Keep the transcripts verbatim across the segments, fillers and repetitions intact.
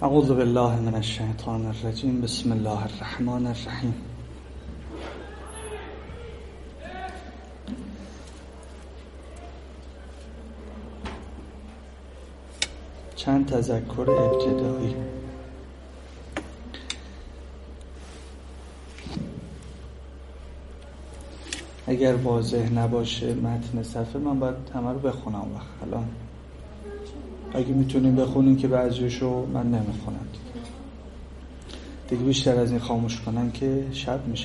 اعوذ بالله من الشیطان الرجیم. بسم الله الرحمن الرحیم. چند تذکر ابتدایی. اگر واضح نباشه متن صفحه من باید همه رو بخونم وقت الان اگه میتونیم بخونیم که بعضیشو من نمیخونم دیگه بیشتر از این خاموش کنن که شب میشه.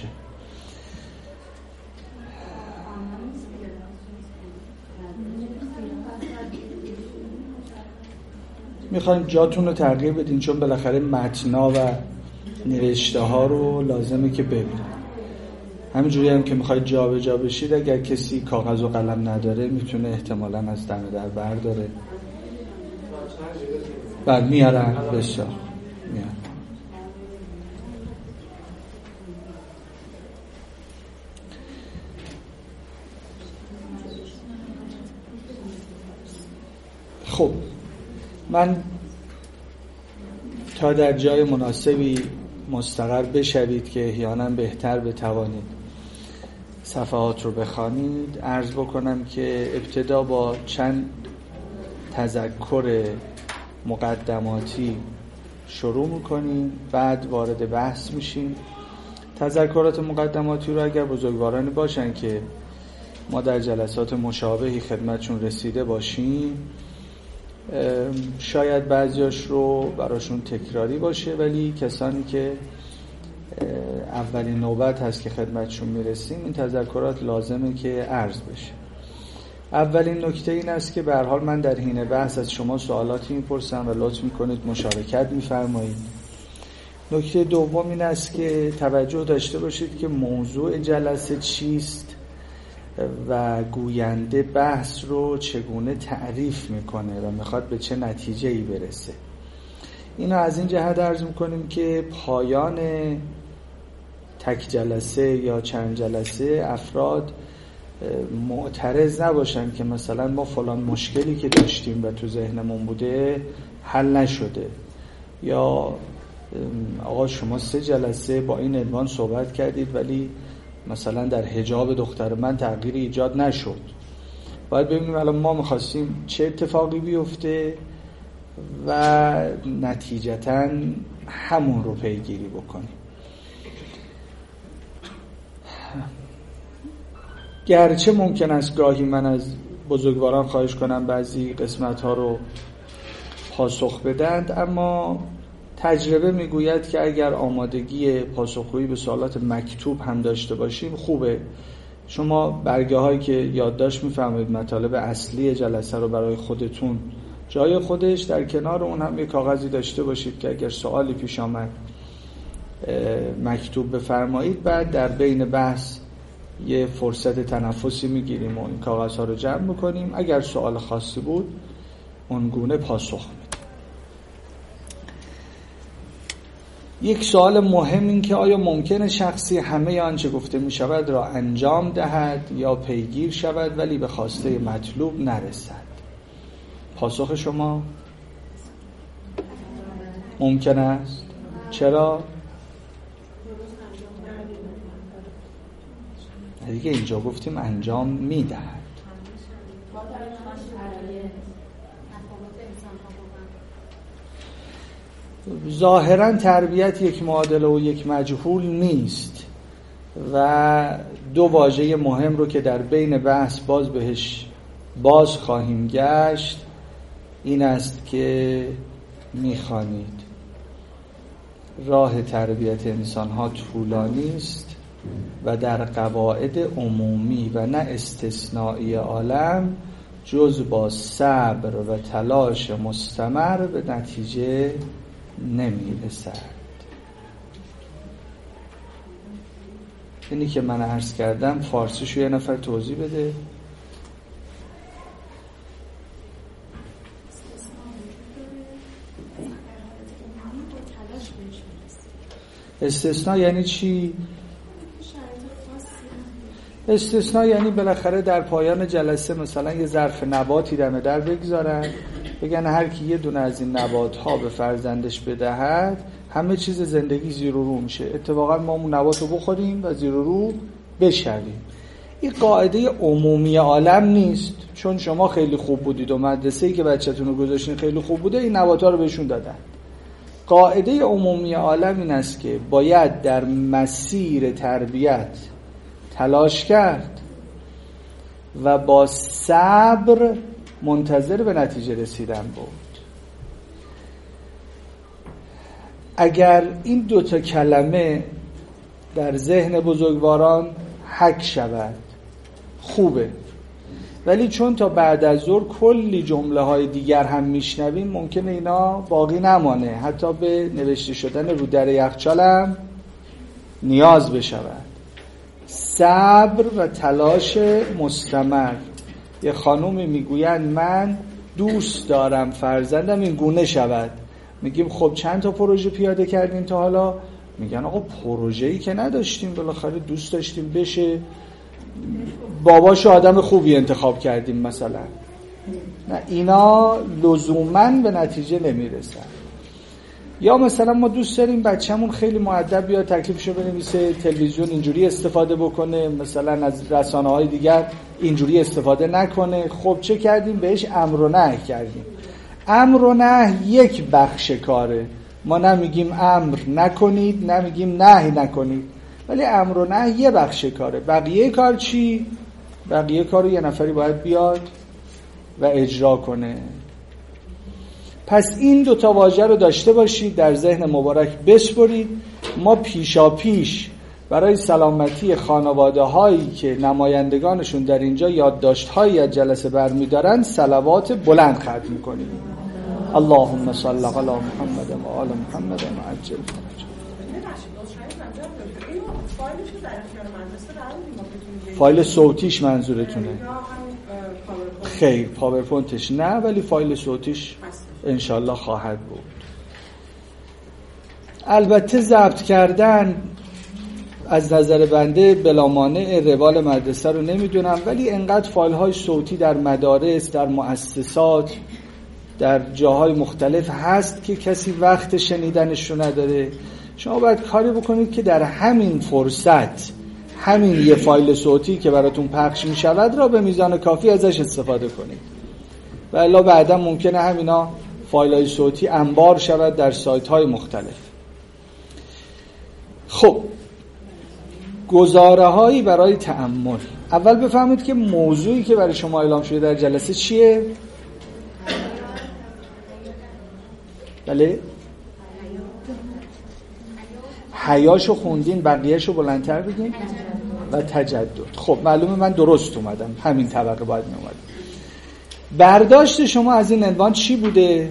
میخوایم جاتون رو تغییر بدین چون بالاخره متنا و نوشته ها رو لازمه که ببینید. همینجوری هم که میخواید جا به جا بشید اگر کسی کاغذ و قلم نداره میتونه احتمالاً از دم در برداره. بعد میارن بسیار میارن. خب من تا در جای مناسبی مستقر بشوید که احیانا بهتر بتوانید صفحات رو بخوانید عرض بکنم که ابتدا با چند تذکر مقدماتی شروع میکنیم بعد وارد بحث میشیم. تذکرات مقدماتی رو اگر بزرگوارانی باشن که ما در جلسات مشابهی خدمتشون رسیده باشیم شاید بعضیاش رو براشون تکراری باشه ولی کسانی که اولین نوبت هست که خدمتشون میرسیم این تذکرات لازمه که عرض بشه. اولین نکته این است که به هر حال من در حین بحث از شما سوالاتی میپرسم و لطف میکنید مشارکت میفرمایید. نکته دوم این است که توجه داشته باشید که موضوع جلسه چیست و گوینده بحث رو چگونه تعریف میکنه و میخواد به چه نتیجه‌ای برسه. اینو از این جهت عرض میکنیم که پایان تک جلسه یا چند جلسه افراد معترض نباشن که مثلا ما فلان مشکلی که داشتیم و تو ذهنمون بوده حل نشده یا آقا شما سه جلسه با این عنوان صحبت کردید ولی مثلا در حجاب دختر من تغییری ایجاد نشد. باید ببینیم الان ما میخواستیم چه اتفاقی بیفته و نتیجتاً همون رو پیگیری بکنیم. گرچه ممکن است گاهی من از بزرگواران خواهش کنم بعضی قسمت ها رو پاسخ بدند اما تجربه میگوید که اگر آمادگی پاسخگویی به سوالات مکتوب هم داشته باشیم خوبه. شما برگه هایی که یادداشت میفرمایید مطالب اصلی جلسه رو برای خودتون جای خودش در کنار اون هم یک کاغذی داشته باشید که اگر سوالی پیش آمد مکتوب بفرمایید. بعد در بین بحث یه فرصت تنفسی میگیریم و این کاغذها رو جمع میکنیم. اگر سوال خاصی بود اونگونه پاسخ میدیم. یک سوال مهم این که آیا ممکنه شخصی همه آنچه گفته می شود را انجام دهد یا پیگیر شود ولی به خواسته مطلوب نرسد؟ پاسخ شما ممکن است. چرا؟ دیگه اینجا گفتیم انجام می دهد. ظاهرا تربیت یک معادله و یک مجهول نیست و دو واژه مهم رو که در بین بحث باز بهش باز خواهیم گشت این است که می‌خوانید راه تربیت انسان‌ها طولانی است و در قواعد عمومی و نه استثنایی عالم جز با صبر و تلاش مستمر به نتیجه نمی‌رسد. اینی که من عرض کردم فارسیشو یه نفر توضیح بده. استثناء یعنی چی؟ استثناء یعنی بالاخره در پایان جلسه مثلا یه ظرف نباتی دم در بگذارن بگن هر کی یه دونه از این نبات‌ها به فرزندش بدهد همه چیز زندگی زیر و رو میشه. اتفاقا ما اون نبات رو بخوریم و زیر و رو بشویم. این قاعده عمومی عالم نیست، چون شما خیلی خوب بودید و مدرسه‌ای که بچه‌تون رو گذاشتین خیلی خوب بوده این نبات‌ها رو بهشون دادن. قاعده عمومی عالم این است که باید در مسیر تربیت تلاش کرد و با صبر منتظر به نتیجه رسیدن بود. اگر این دوتا کلمه در ذهن بزرگواران حک شود خوبه، ولی چون تا بعد از ظهر کلی جمله های دیگر هم میشنویم ممکنه اینا باقی نمانه، حتی به نوشته شدن رو در یخچال هم نیاز بشود. صبر و تلاش مستمر. یه خانومی میگویند من دوست دارم فرزندم این گونه شود. میگیم خب چند تا پروژه پیاده کردین تا حالا؟ میگن آقا پروژه‌ای که نداشتیم، بالاخره دوست داشتیم بشه، باباشو آدم خوبی انتخاب کردیم مثلا. نه، اینا لزوماً به نتیجه نمیرسن. یا مثلا ما دوست داریم بچه‌مون خیلی مؤدب بیاد تکلیفشو بنویسه، تلویزیون اینجوری استفاده بکنه، مثلا از رسانه‌های دیگر اینجوری استفاده نکنه. خب چه کردیم؟ بهش امر و نهی کردیم. امر و نهی یک بخش کاره. ما نمیگیم امر نکنید، نمیگیم نهی نکنید، ولی امر و نهی یه بخش کاره. بقیه کار چی؟ بقیه کارو یه نفری باید بیاد و اجرا کنه. پس این دو تا واژه رو داشته باشید، در ذهن مبارک بسپرید. ما پیشا پیش برای سلامتی خانواده هایی که نمایندگانشون در اینجا یادداشت‌هایی از جلسه برمی‌دارن صلوات بلند ختم می‌کنیم. اللهم صل علی محمد و آل محمد و عجل فرجهم. فایل صوتیش منظورتونه؟ خیر، پاورپوینتش نه، ولی فایل صوتیش انشالله خواهد بود. البته ضبط کردن از نظر بنده بلا مانع، روال مدرسه رو نمیدونم، ولی انقدر فایل های صوتی در مدارس، در مؤسسات، در جاهای مختلف هست که کسی وقت شنیدنش رو نداره. شما باید کاری بکنید که در همین فرصت همین یه فایل صوتی که براتون پخش می شود را به میزان کافی ازش استفاده کنید، و الا بعدا ممکنه همینا فایل های صوتی انبار شود در سایت های مختلف. خب، گزاره هایی برای تأمل. اول بفهمید که موضوعی که برای شما اعلام شده در جلسه چیه؟ بله؟ حیاشو خوندین، بقیهشو بلندتر بگین. و تجدد. خب معلومه من درست اومدم، همین طبقه باید می اومدم. برداشت شما از این عنوان چی بوده؟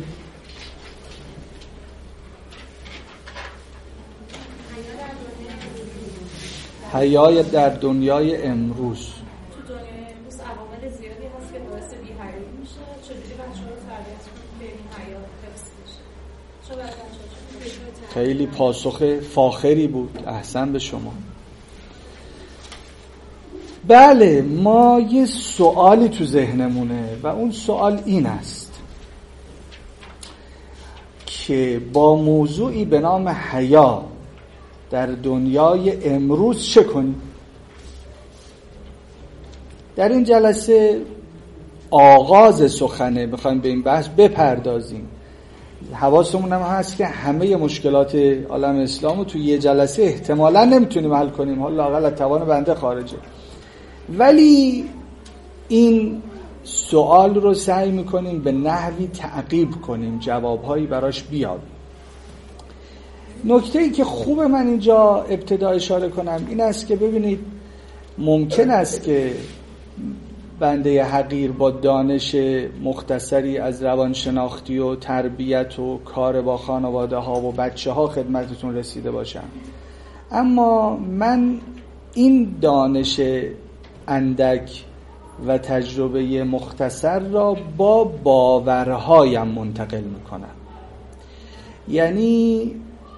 حیا در دنیای امروز. تو دنیای امروز عوامل زیادی هست که باعث بی‌حیایی میشه. چجوری بچه‌ها رو تربیت کنیم که این حیا حفظ بشه؟ چه باید بچه‌ها؟ خیلی پاسخ فاخری بود، احسن به شما. بله، ما یه سوالی تو ذهنمونه و اون سوال این است که با موضوعی به نام حیا در دنیای امروز چه کنیم؟ در این جلسه آغاز سخنه بخوایم به این بحث بپردازیم. حواسمون هم هست که همه مشکلات عالم اسلام رو توی یه جلسه احتمالاً نمیتونیم حل کنیم، حالا لااقل از توان بنده خارجه، ولی این سوال رو سعی میکنیم به نحوی تعقیب کنیم، جوابهایی براش بیابیم. نکته‌ای که خوب من اینجا ابتدا اشاره کنم این است که ببینید ممکن است که بنده حقیر با دانش مختصری از روانشناختی و تربیت و کار با خانواده ها و بچه ها خدمتتون رسیده باشم، اما من این دانش اندک و تجربه مختصر را با باورهایم منتقل میکنم. یعنی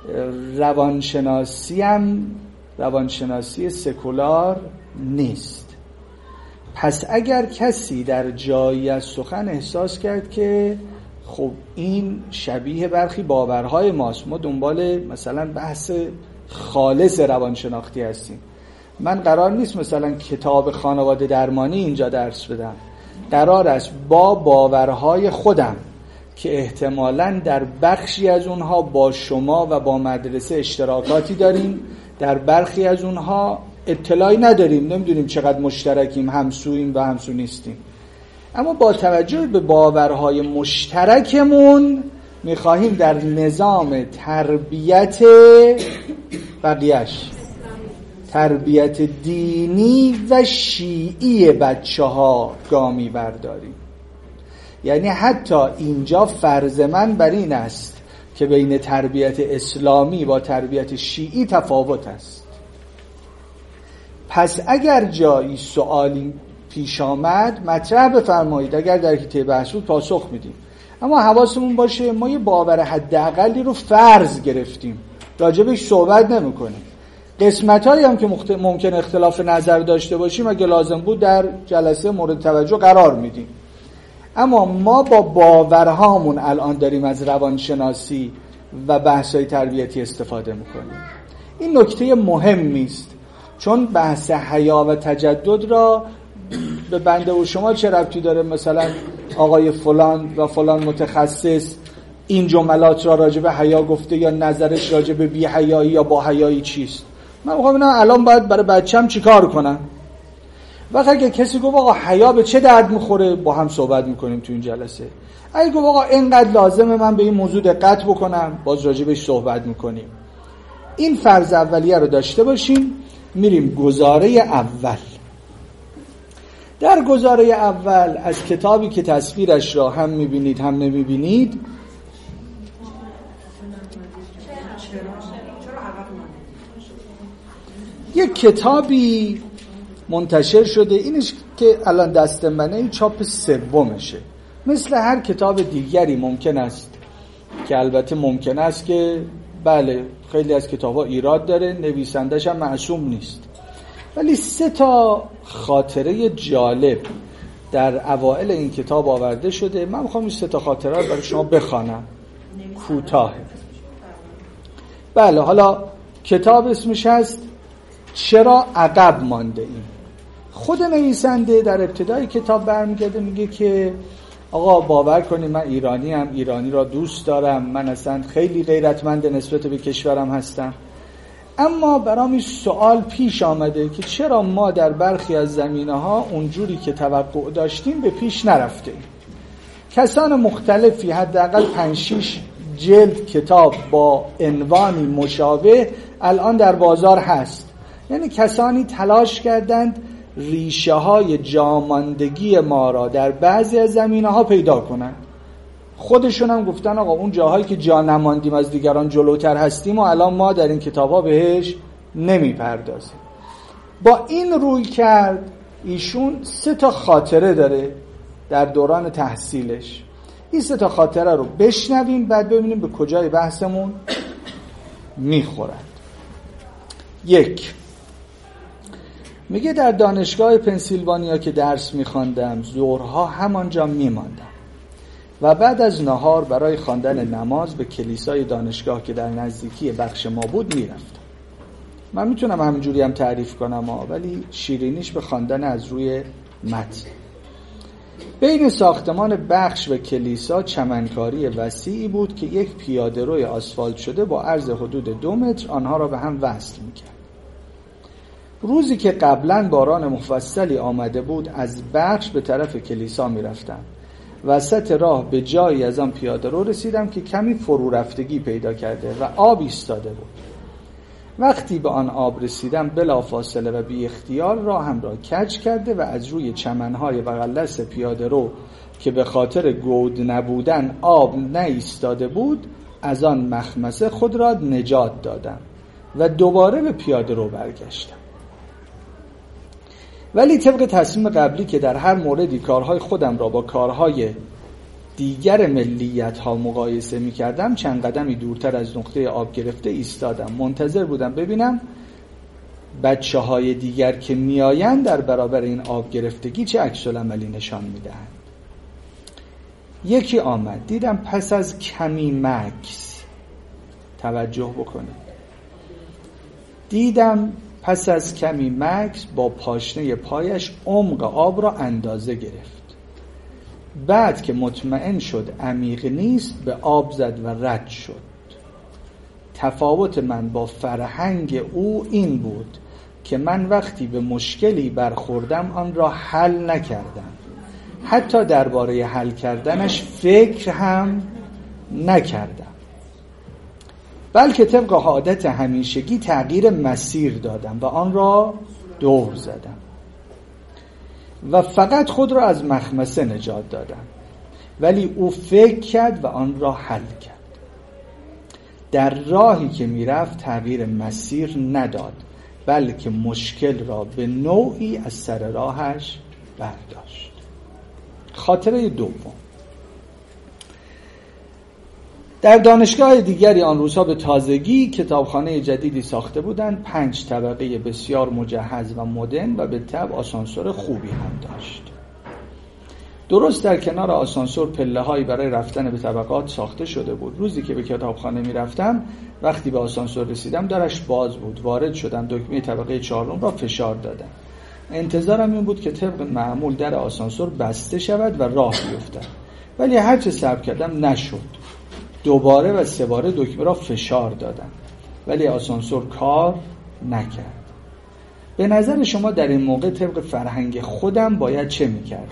روانشناسیم روانشناسی سکولار نیست. پس اگر کسی در جایی از سخن احساس کرد که خب این شبیه برخی باورهای ماست. ما دنبال مثلا بحث خالص روانشناختی هستیم. من قرار نیست مثلا کتاب خانواده درمانی اینجا درس بدم، قرار است با باورهای خودم که احتمالاً در بخشی از اونها با شما و با مدرسه اشتراکاتی داریم، در برخی از اونها اطلاعی نداریم، نمیدونیم چقدر مشترکیم، همسوییم و همسو نیستیم، اما با توجه به باورهای مشترکمون میخواهیم در نظام تربیت بقیه‌اش، تربیت دینی و شیعی بچه ها گامی برداریم. یعنی حتی اینجا فرض من بر این است که بین تربیت اسلامی با تربیت شیعی تفاوت است. پس اگر جایی سوالی پیش آمد مطرح بفرمایید، اگر در حیطه بحث بود پاسخ میدیم، اما حواسمون باشه ما یه باور حداقلی رو فرض گرفتیم، راجبش صحبت نمی‌کنیم. قسمت‌هایی هم که مخت... ممکن اختلاف نظر داشته باشیم اگه لازم بود در جلسه مورد توجه قرار میدیم، اما ما با باورهامون الان داریم از روانشناسی و بحث‌های تربیتی استفاده میکنیم. این نکته مهمی است، چون بحث حیا و تجدد را به بنده و شما چه ربطی داره مثلا آقای فلان و فلان متخصص این جملات را راجع به حیا گفته یا نظرش راجع به بی حیایی یا با حیایی چیست؟ من میخوام ببینم الان باید برای بچه‌م چیکار کنم. وقتی اگه کسی گفت آقا حیا به چه درد میخوره، با هم صحبت میکنیم تو این جلسه. اگه گفت آقا اینقدر لازمه من به این موضوع دقت بکنم، باز راجع بهش صحبت میکنیم. این فرض اولیه رو داشته باشیم. میریم گزاره اول. در گزاره اول از کتابی که تصویرش را هم میبینید هم نمیبینید، یک کتابی منتشر شده، اینش که الان دست منه این چاپ سومشه. مثل هر کتاب دیگری ممکن است که البته ممکن است که بله خیلی از کتاب‌ها ایراد داره، نویسندش هم معصوم نیست، ولی سه تا خاطره جالب در اوائل این کتاب آورده شده. من میخوام این سه تا خاطره رو برای شما بخوانم، کوتاه. بله، حالا کتاب اسمش هست چرا عقب مانده ایم. خود نویسنده در ابتدای کتاب برمیگرده میگه که آقا باور کنید من ایرانی ام، ایرانی را دوست دارم، من اصلا خیلی غیرتمند نسبت به کشورم هستم، اما برام این سوال پیش آمده که چرا ما در برخی از زمینه‌ها اونجوری که توقع داشتیم به پیش نرفتیم. کسان مختلفی حداقل پنج شش جلد کتاب با عنوانی مشابه الان در بازار هست. یعنی کسانی تلاش کردند ریشه های جاماندگی ما را در بعضی از زمینه ها پیدا کنند. خودشون هم گفتن آقا اون جاهایی که جا نماندیم از دیگران جلوتر هستیم و الان ما در این کتاب ها بهش نمی پردازیم. با این روی کرد ایشون سه تا خاطره داره در دوران تحصیلش. این سه تا خاطره رو بشنویم بعد ببینیم به کجای بحثمون میخورد. یک، میگه در دانشگاه پنسیلوانیا که درس میخواندم ظهرها همانجا میماندم و بعد از نهار برای خواندن نماز به کلیسای دانشگاه که در نزدیکی بخش ما بود میرفتم. من میتونم همینجوری هم تعریف کنم ها، ولی شیرینیش به خواندن از روی متن. بین ساختمان بخش و کلیسا چمنکاری وسیعی بود که یک پیاده‌روی آسفالت شده با عرض حدود دو متر آنها را به هم وصل میکرد. روزی که قبلا باران مفصلی آمده بود از بخش به طرف کلیسا میرفتم. وسط راه به جایی از آن پیاده‌رو رسیدم که کمی فرو رفتگی پیدا کرده و آب ایستاده بود. وقتی به آن آب رسیدم بلافاصله و بی اختیار راهم را کج کرده و از روی چمنهای بغل‌دست پیاده‌رو که به خاطر گود نبودن آب نایستاده بود از آن مخمسه خود را نجات دادم و دوباره به پیاده‌رو برگشتم. ولی طبق تصمیم قبلی که در هر موردی کارهای خودم را با کارهای دیگر ملیت ها مقایسه می کردم چند قدمی دورتر از نقطه آب گرفته ایستادم. منتظر بودم ببینم بچه های دیگر که می آیند در برابر این آب گرفتگی چه عکس العملی نشان می دهند. یکی آمد دیدم پس از کمی مکث، توجه بکنید، دیدم پس از کمی مکث با پاشنه پایش عمق آب را اندازه گرفت. بعد که مطمئن شد عمیق نیست به آب زد و رد شد. تفاوت من با فرهنگ او این بود که من وقتی به مشکلی برخوردم آن را حل نکردم، حتی درباره حل کردنش فکر هم نکردم، بلکه طبق عادت همیشگی تغییر مسیر دادم و آن را دور زدم و فقط خود را از مخمصه نجات دادم، ولی او فکر کرد و آن را حل کرد. در راهی که میرفت تغییر مسیر نداد، بلکه مشکل را به نوعی از سر راهش برداشت. خاطره دوم، در دانشگاه دیگری آن روزها به تازگی کتابخانه جدیدی ساخته بودند، پنج طبقه بسیار مجهز و مدرن و به طبع آسانسور خوبی هم داشت. درست در کنار آسانسور پله‌هایی برای رفتن به طبقات ساخته شده بود. روزی که به کتابخانه می‌رفتم، وقتی به آسانسور رسیدم درش باز بود. وارد شدم، دکمه طبقه چهارم را فشار دادم. انتظارم این بود که طبق معمول در آسانسور بسته شود و راه بیفتد، ولی هر چه صبر کردم نشد. دوباره و سه باره دکمه را فشار دادم، ولی آسانسور کار نکرد. به نظر شما در این موقع طبق فرهنگ خودم باید چه می‌کردم؟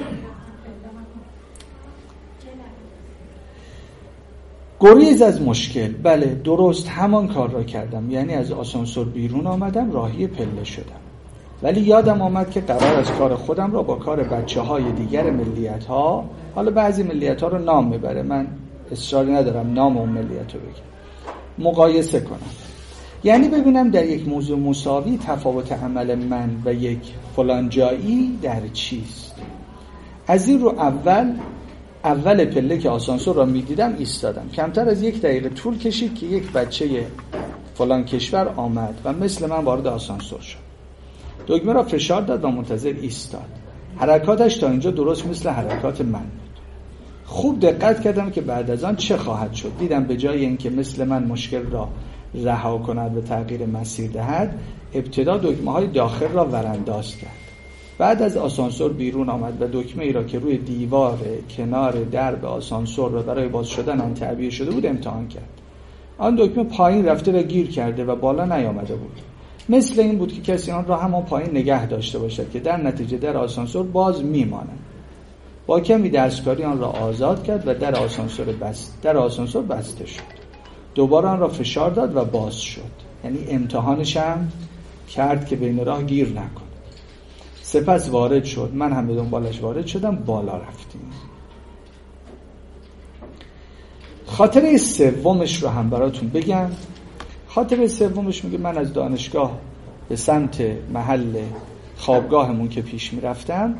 گریز از مشکل. بله، درست همان کار را کردم، یعنی از آسانسور بیرون آمدم، راهی پله شدم. ولی یادم آمد که قرار از کار خودم را با کار بچه‌های دیگر ملیت‌ها، حالا بعضی ملیت‌ها رو نام میبره، من اصراری ندارم نام اون ملیت رو بگم، مقایسه کنم. یعنی ببینم در یک موضوع مساوی تفاوت عمل من و یک فلان جایی در چیست. از این رو اول اول پله که آسانسور را میدیدم ایستادم. کمتر از یک دقیقه طول کشید که یک بچه فلان کشور آمد و مثل من وارد آسانسور شد. دکمه را فشار داد و منتظر ایستاد. حرکاتش تا اینجا درست مثل حرکات من بود. خوب دقت کردم که بعد از آن چه خواهد شد. دیدم به جای اینکه مثل من مشکل را رها کند و تغییر مسیر دهد، ابتدا دکمه های داخل را ورانداز کرد. بعد از آسانسور بیرون آمد و دکمه ای را که روی دیوار کنار درب آسانسور را برای باز شدن آن تعبیه شده بود امتحان کرد. آن دکمه پایین رفته و گیر کرده و بالا نیامده بود. مثل این بود که کسی آن را همان پایین نگه داشته باشد که در نتیجه در آسانسور باز میماند. با کمی دستکاری آن را آزاد کرد و در آسانسور بست در آسانسور بسته شد. دوباره آن را فشار داد و باز شد. یعنی امتحانش هم کرد که بین راه گیر نکنه. سپس وارد شد، من هم به دنبالش وارد شدم، بالا رفتیم. خاطره سومش رو هم براتون بگم. خاطره سومش میگه من از دانشگاه به سمت محل خوابگاهمون که پیش میرفتم،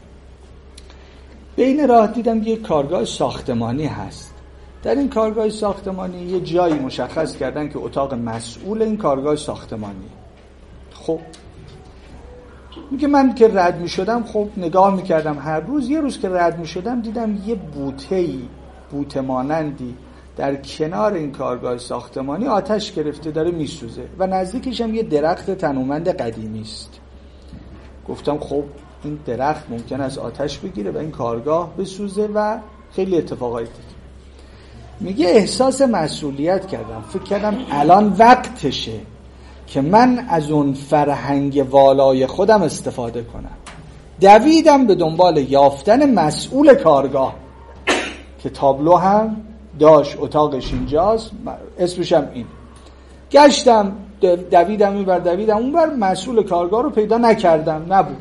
بین راه دیدم یه کارگاه ساختمانی هست. در این کارگاه ساختمانی یه جایی مشخص کردن که اتاق مسئول این کارگاه ساختمانی. خب میگه من که رد میشدم، خب نگاه میکردم هر روز. یه روز که رد میشدم دیدم یه بوته‌ای، بوته مانندی در کنار این کارگاه ساختمانی آتش گرفته داره میسوزه و نزدیکش هم یه درخت تنومند قدیمی است. گفتم خب این درخت ممکن است آتش بگیره و این کارگاه بسوزه و خیلی اتفاقایی دیگه. میگه احساس مسئولیت کردم، فکر کردم الان وقتشه که من از اون فرهنگ والای خودم استفاده کنم. دویدم به دنبال یافتن مسئول کارگاه که تابلو هم داشت، اتاقش اینجاست، اسمش هم این. گشتم، دویدم این بر دویدم اون بر، مسئول کارگاه رو پیدا نکردم، نبود.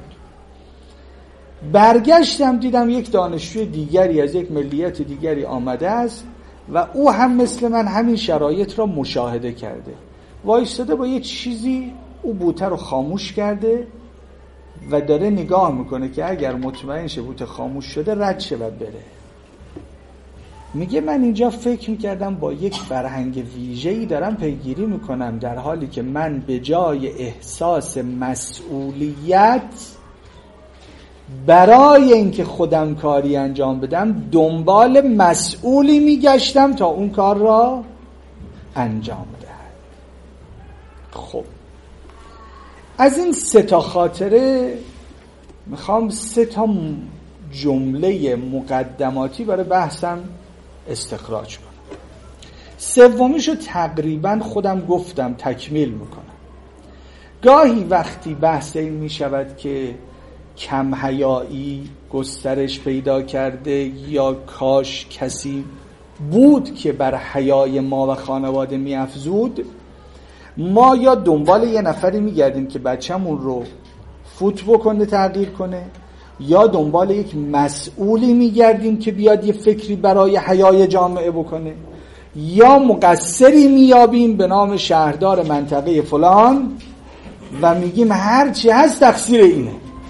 برگشتم دیدم یک دانشجوی دیگری از یک ملیت دیگری آمده است و او هم مثل من همین شرایط را مشاهده کرده. وایستاده با یه چیزی، او بوته رو خاموش کرده و داره نگاه میکنه که اگر مطمئن شه بوته خاموش شده رد شه و بره. میگه من اینجا فکر میکردم با یک فرهنگ ویژه‌ای دارم پیگیری میکنم، در حالی که من به جای احساس مسئولیت برای اینکه خودم کاری انجام بدم دنبال مسئولی میگشتم تا اون کار را انجام دهد. خب از این سه تا خاطره میخوام سه تا جمله مقدماتی برای بحثم استخراج کنم. سومیشو تقریبا خودم گفتم، تکمیل میکنم. گاهی وقتی بحث این میشود که کم حیایی گسترش پیدا کرده یا کاش کسی بود که بر حیای ما و خانواده میافزود، ما یا دنبال یه نفری میگردیم که بچه‌مون رو فوت بکنه، تغییر کنه، یا دنبال یک مسئولی میگردیم که بیاد یه فکری برای حیای جامعه بکنه، یا مقصری میابیم به نام شهردار منطقه فلان و میگیم هر چی هست تقصیر اینه.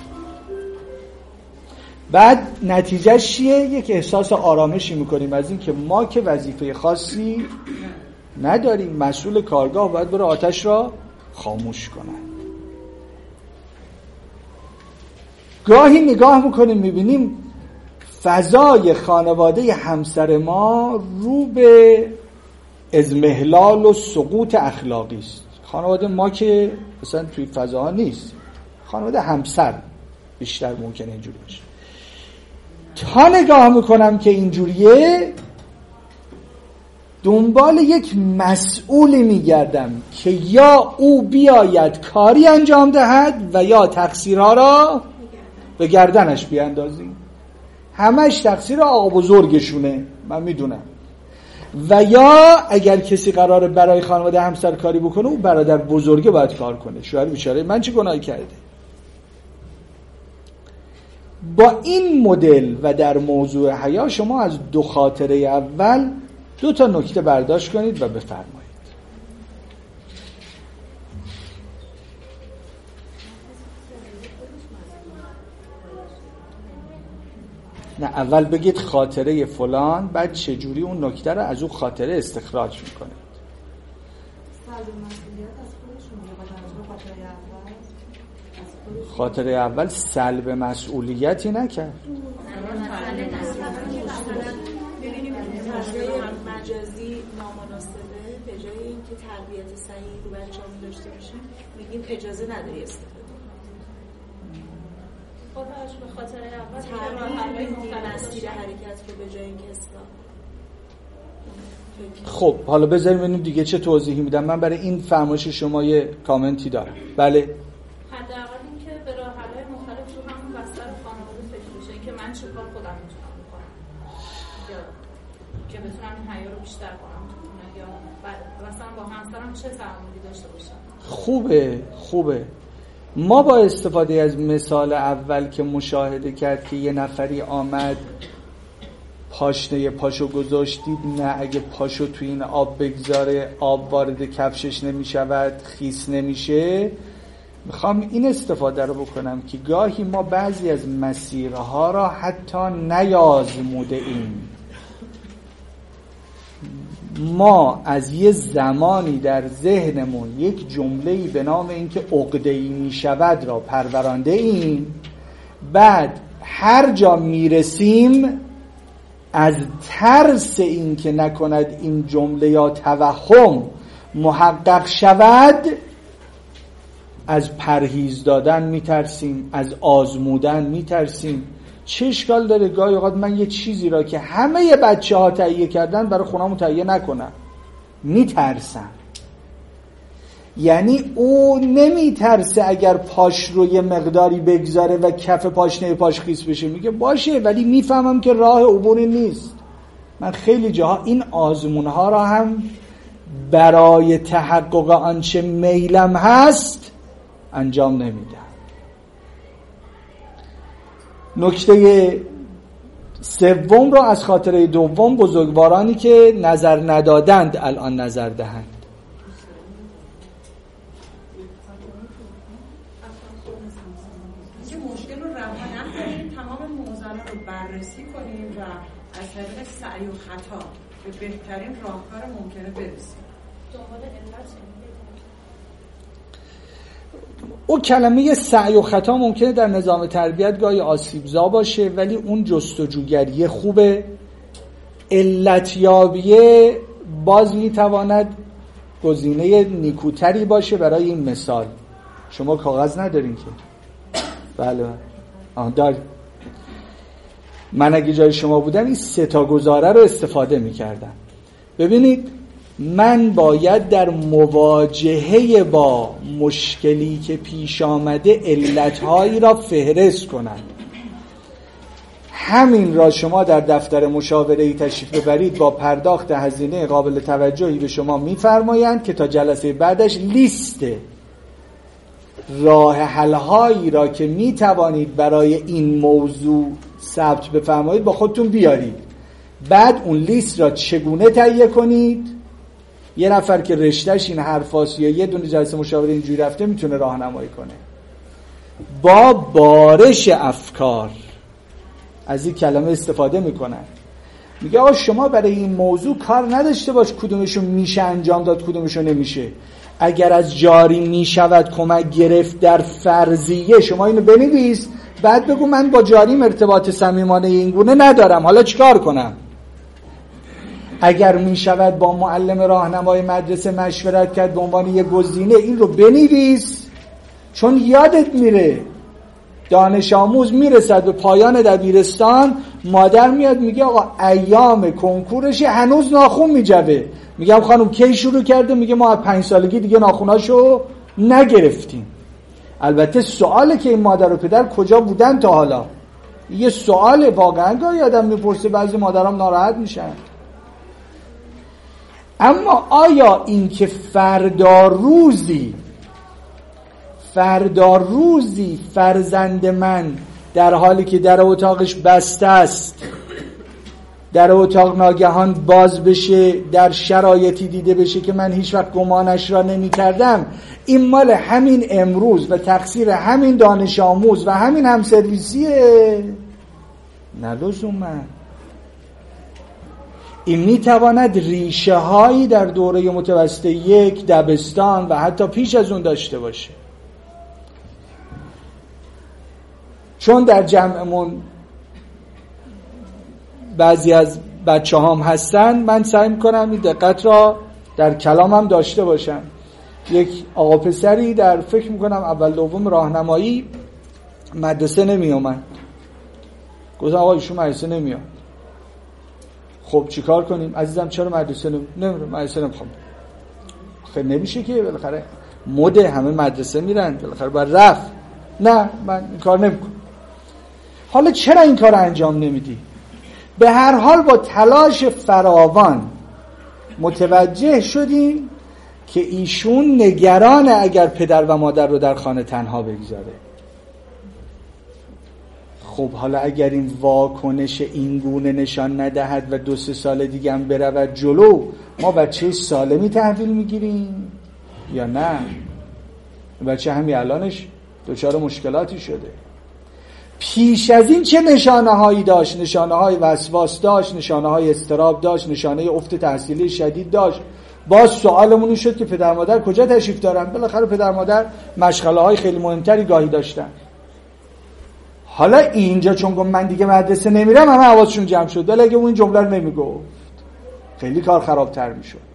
بعد نتیجهش چیه؟ یک احساس آرامشی میکنیم از این که ما که وظیفه خاصی نداریم، مسئول کارگاه باید بره آتش را خاموش کنن. گاهی نگاه میکنیم میبینیم فضای خانواده همسر ما رو به اضمحلال و سقوط اخلاقی است. خانواده ما که مثلا توی فضاها نیست، خانواده همسر بیشتر ممکنه اینجوری باشه. تا نگاه میکنم که اینجوریه، دنبال یک مسئولی میگردم که یا او بیاید کاری انجام دهد و یا تقصیرها را به گردنش بیاندازیم. همش تقصیر آقا بزرگشونه، من میدونم. و یا اگر کسی قراره برای خانواده همسر کاری بکنه، او برادر بزرگه باید کار کنه. شوهر بیچاره من چه گناهی کرده؟ با این مدل و در موضوع حیا شما از دو خاطره اول دو تا نکته برداشت کنید و بفرمایید. نه، اول بگید خاطره فلان، بعد چجوری اون نکته رو از اون خاطره استخراج میکنید. خاطره اول سلب مسئولیتی نکرد. مجازی نامناسبه، به جای اینکه تربیت صحیح رو بچه‌مون داشته باشیم میگیم اجازه نداری استفاده. خودش به خاطر اول تربیت مسیر حرکت رو به جای اینکه اصلاح. خب حالا بذاریم ببینیم دیگه چه توضیحی میدم. من برای این فرمایش شما یه کامنتی دارم. بله. حداقل اینکه به راه‌حل‌های مختلف تو همون بستر خانواده فکر بشه که من چیکار خودم میتونم بکنم، یا که بتونم این حیا رو بیشتر کنم تو خونه، یا مثلا با همسرم چه تعاملی داشته باشم. خوبه خوبه. ما با استفاده از مثال اول که مشاهده کرد که یه نفری آمد پاشنه پاشو گذاشتید، نه اگه پاشو توی این آب بگذاره آب وارد کفشش نمیشود، خیس نمیشه. میخوام این استفاده رو بکنم که گاهی ما بعضی از مسیرها را حتی نیازموده ایم. ما از یه زمانی در ذهنمون یک جمله‌ای به نام اینکه عقده‌ای میشود را پرورانده ایم، بعد هر جا میرسیم از ترس این که نکند این جمله یا توهم محقق شود از پرهیز دادن میترسیم، از آزمودن میترسیم. چه اشکال داره گاهی اوقات من یه چیزی را که همه بچه ها تهیه کردن برای خونمون تهیه نکنم؟ میترسم. یعنی او نمیترسه اگر پاش رو یه مقداری بگذاره و کف پاشنه پاش خیس بشه، میگه باشه، ولی میفهمم که راه عبوری نیست. من خیلی جاها این آزمونها را هم برای تحقق آنچه میلم هست انجام نمیدم. نکته سوم رو از خاطره دوم، بزرگوارانی که نظر ندادند الان نظر دهند. که مشکل رو رها نکنیم، تمام موضوعات رو بررسی کنیم و از طریق سعی و خطا به بهترین راهکار ممکنه برسیم. دنبال علت او کلمه سعی و خطا ممکنه در نظام تربیت گاهی آسیبزا باشه، ولی اون جستجوگری خوبه. علتیابیه باز میتواند گزینه نیکوتری باشه برای این مثال. شما کاغذ ندارین که؟ بله آه داریم. من اگه جای شما بودم این سه تا گزاره رو استفاده میکردم. ببینید من باید در مواجهه با مشکلی که پیش آمده علتهایی را فهرست کنم. همین را شما در دفتر مشاوره‌ای تشریف ببرید، با پرداخت هزینه قابل توجهی به شما میفرمایند که تا جلسه بعدش لیست راه حل‌هایی را که میتوانید برای این موضوع ثبت بفرمایید با خودتون بیارید. بعد اون لیست را چگونه تهیه کنید؟ یه نفر که رشتهش این حرفاست یا یه دونه جلسه مشاوره اینجوری رفته میتونه راهنمایی کنه. با بارش افکار از این کلمه استفاده میکنن. میگه آقا شما برای این موضوع کار نداشته باش کدومشون میشه انجام داد کدومشون نمیشه. اگر از جاری میشود کمک گرفت در فرضیه، شما اینو بنویس، بعد بگو من با جاریم ارتباط صمیمانه این گونه ندارم، حالا چیکار کنم؟ اگر میشود با معلم راهنمای مدرسه مشورت کرد به عنوان یک گزینه، این رو بنویس، چون یادت میره. دانش آموز میرسد به پایان دبیرستان، مادر میاد میگه آقا ایام کنکورش هنوز ناخون میجوه. میگم خانم کی شروع کرده؟ میگه ما از پنج سالگی دیگه ناخوناشو نگرفتیم. البته سواله که این مادر و پدر کجا بودن تا حالا؟ یه سوال واقعا گاهی آدم میپرسه، بعضی مادرام ناراحت میشن. اما آیا این که فردا روزی فردا روزی فرزند من در حالی که در اتاقش بسته است، در اتاق ناگهان باز بشه، در شرایطی دیده بشه که من هیچ وقت گمانش را نمی کردم، این مال همین امروز و تقصیر همین دانش آموز و همین همسرویسیه؟ نه لزوما. این می تواند ریشه هایی در دوره متوسطه یک، دبستان و حتی پیش از اون داشته باشه. چون در جمعمون بعضی از بچه هام هستن، من سعی میکنم این دقت را در کلامم داشته باشم. یک آقا پسری در فکر میکنم اول دوم راهنمایی مدرسه نمی اومد. گفتم آقا ایشون مدرسه نمیاد. خب چیکار کنیم؟ عزیزم چرا مدرسه نمی نمیره؟ مدرسه نمیخوام. خیلی نمیشه که بالاخره مده همه مدرسه میرن، بالاخره باید رفت. نه من این کار نمیکنم. حالا چرا این کار انجام نمیدی؟ به هر حال با تلاش فراوان متوجه شدیم که ایشون نگرانه اگر پدر و مادر رو در خانه تنها بگذاره. خب حالا اگر این واکنش این گونه نشان ندهد و دو سه سال دیگه هم برود جلو، ما بچه سالمی تحویل میگیریم یا نه؟ بچه همین الانش دچار مشکلاتی شده. پیش از این چه نشانه هایی داشت؟ نشانه های وسواس داشت، نشانه های اضطراب داشت، نشانه افت تحصیلی شدید داشت. باز سوالمون این شد که پدر مادر کجا تشریف دارن؟ بالاخره پدر مادر مشغله های خیلی مهمتری گاهی داشتن. حالا اینجا چون گفت من دیگه مدرسه نمیرم، همه حواسشون جمع شد، ولی اگه اون جمله رو نمیگفت خیلی کار خرابتر میشد.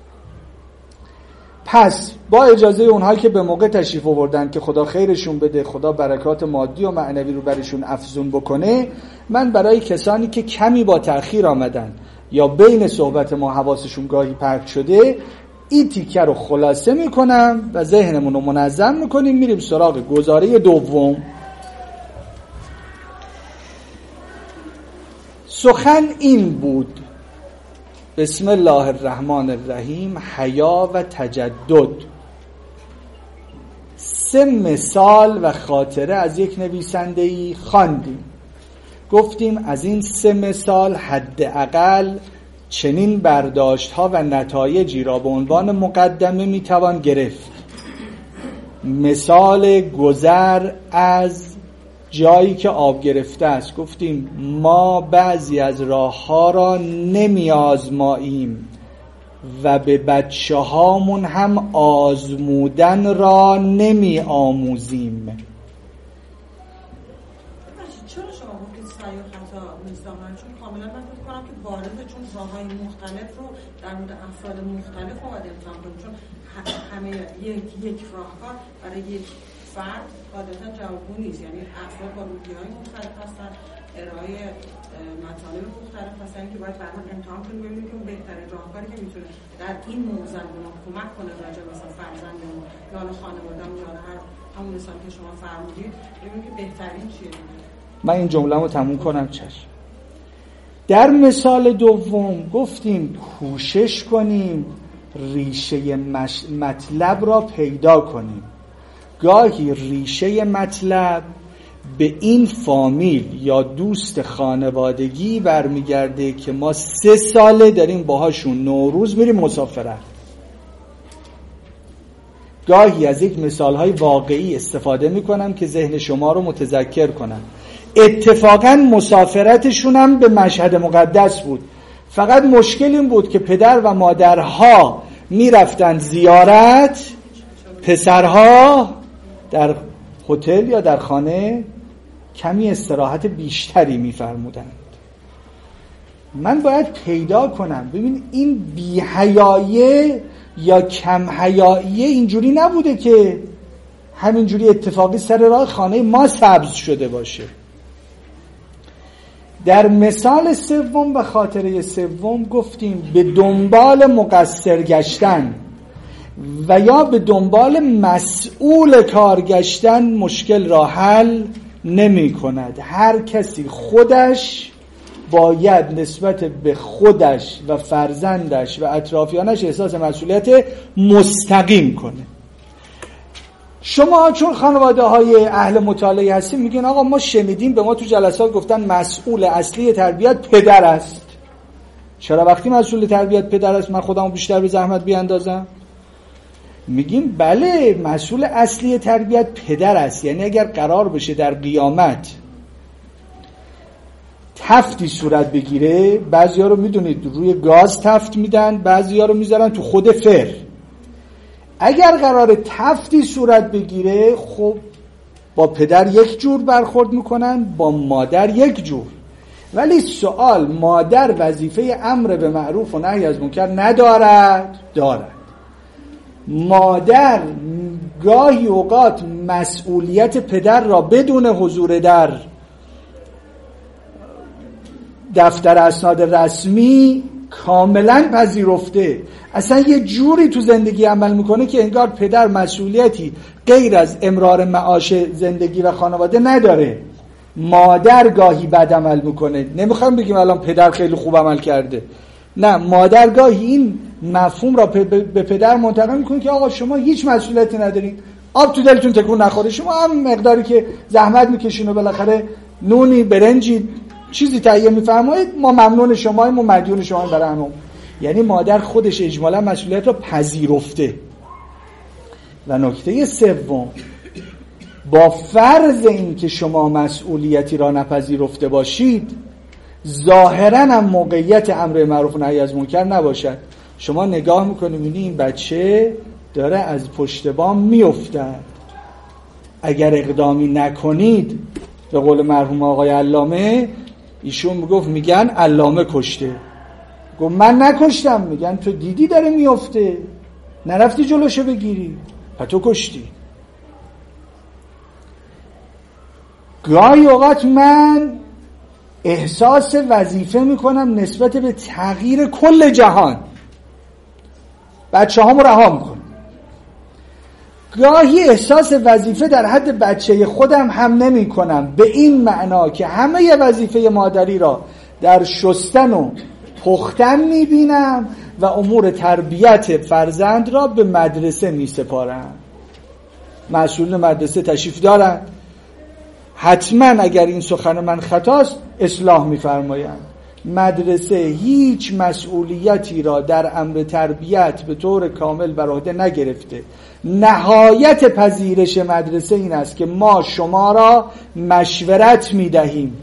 پس با اجازه اونهایی که به موقع تشریف آوردن که خدا خیرشون بده، خدا برکات مادی و معنوی رو برشون افزون بکنه، من برای کسانی که کمی با تأخیر آمدن یا بین صحبت ما حواسشون گاهی پرت شده، این تیکه رو خلاصه میکنم و ذهنمون رو منظم میکنیم. میریم سراغ گزاره دوم. سخن این بود: بسم الله الرحمن الرحیم، حیا و تجدد. سه مثال و خاطره از یک نویسنده‌ای خواندیم. گفتیم از این سه مثال حداقل چنین برداشت‌ها و نتایجی را به عنوان مقدمه میتوان گرفت. مثال گذر از جایی که آب گرفته است. گفتیم ما بعضی از راه‌ها را نمی آزماییم، و به بچه هامون هم آزمودن را نمی آموزیم. چرا شما گفتید سعی و خطا نیستم؟ چون کاملا من فکر کنم که وارده، چون راههای مختلف رو در مورد افراد مختلف باید امتحان کنیم، چون همه یک یک راهکار برای یک فرد عادتا جوابگو نیست. یعنی افراد با روحیه‌های مختلف هستن، ارائه مطالب مختلف هستن که باید برام امتحان کنیم ببینیم که اون بهترین راهکاری که میتونه در این موضوع به ما کمک کنه راجع مثلا فرزندمون یا خانواده‌مون یا هر همون مثالی که شما فرمودید ببینیم که بهترین چیه. من این جمله‌مو تموم کنم. چشم. در مثال دوم گفتیم کوشش کنیم ریشه مش... مطلب را پیدا کنیم. گاهی ریشه مطلب به این فامیل یا دوست خانوادگی برمیگرده که ما سه ساله داریم باهاشون نوروز میریم مسافرت. گاهی از یک مثالهای واقعی استفاده میکنم که ذهن شما رو متذکر کنم. اتفاقا مسافرتشون هم به مشهد مقدس بود، فقط مشکل این بود که پدر و مادرها میرفتن زیارت، پسرها در هتل یا در خانه کمی استراحت بیشتری میفرمودند. من باید پیدا کنم ببین این بی‌حیاییه یا کم حیاییه اینجوری نبوده که همینجوری اتفاقی سر راه خانه ما سبز شده باشه. در مثال سوم و خاطره سوم گفتیم به دنبال مقصر گشتن و یا به دنبال مسئول کار گشتن مشکل را حل نمی کند. هر کسی خودش باید نسبت به خودش و فرزندش و اطرافیانش احساس مسئولیت مستقیم کنه. شما چون خانواده های اهل مطالعه هستیم میگین آقا ما شنیدیم به ما تو جلسات گفتن مسئول اصلی تربیت پدر است. چرا وقتی مسئول تربیت پدر است من خودمو بیشتر به زحمت بیاندازم؟ میگیم بله مسئول اصلی تربیت پدر است. یعنی اگر قرار بشه در قیامت تفتی صورت بگیره، بعضیا رو میدونید روی گاز تفت میدن، بعضیا رو میذارن تو خود فر. اگر قرار تفتی صورت بگیره خب با پدر یک جور برخورد میکنن، با مادر یک جور. ولی سوال مادر وظیفه امر به معروف و نهی از منکر ندارد؟ دارد. مادر گاهی اوقات مسئولیت پدر را بدون حضور در دفتر اسناد رسمی کاملا پذیرفته. اصلا یه جوری تو زندگی عمل میکنه که انگار پدر مسئولیتی غیر از امرار معاش زندگی و خانواده نداره. مادر گاهی بد عمل میکنه. نمیخوام بگیم الان پدر خیلی خوب عمل کرده، نه، مادر گاهی این مفهوم را به پدر منتقل میکنه که آقا شما هیچ مسئولیتی ندارید، آب تو دلتون تکون نخوره، شما هم مقداری که زحمت میکشین و بالاخره نونی برنجی چیزی تهیه میفرمایید ما ممنون شماییم و مدیون شما برای همون. یعنی مادر خودش اجمالا مسئولیت را پذیرفته. و نکته سوم، با فرض این که شما مسئولیتی را نپذیرفته باشید ظاهراً هم موقعیت امر معروف و نهی از منکر نباشد. شما نگاه میکنید میبینید این بچه داره از پشت بام میافتد، اگر اقدامی نکنید، به قول مرحوم آقای علامه، ایشون میگفت میگن علامه کشته، گفت من نکشتم، میگن تو دیدی داره میافته نرفتی جلوشو بگیری پس تو کشتی. گاهی اوقات من احساس وظیفه میکنم نسبت به تغییر کل جهان، بچه هامو رها میکنم. گاهی احساس وظیفه در حد بچه خودم هم نمی کنم، به این معنا که همه وظیفه مادری را در شستن و پختن می بینم و امور تربیت فرزند را به مدرسه می سپارم. مسئولین مدرسه تشریف دارن، حتما اگر این سخن من خطاست اصلاح می فرمایند. مدرسه هیچ مسئولیتی را در امر تربیت به طور کامل بر عهده نگرفته. نهایت پذیرش مدرسه این است که ما شما را مشورت می دهیم،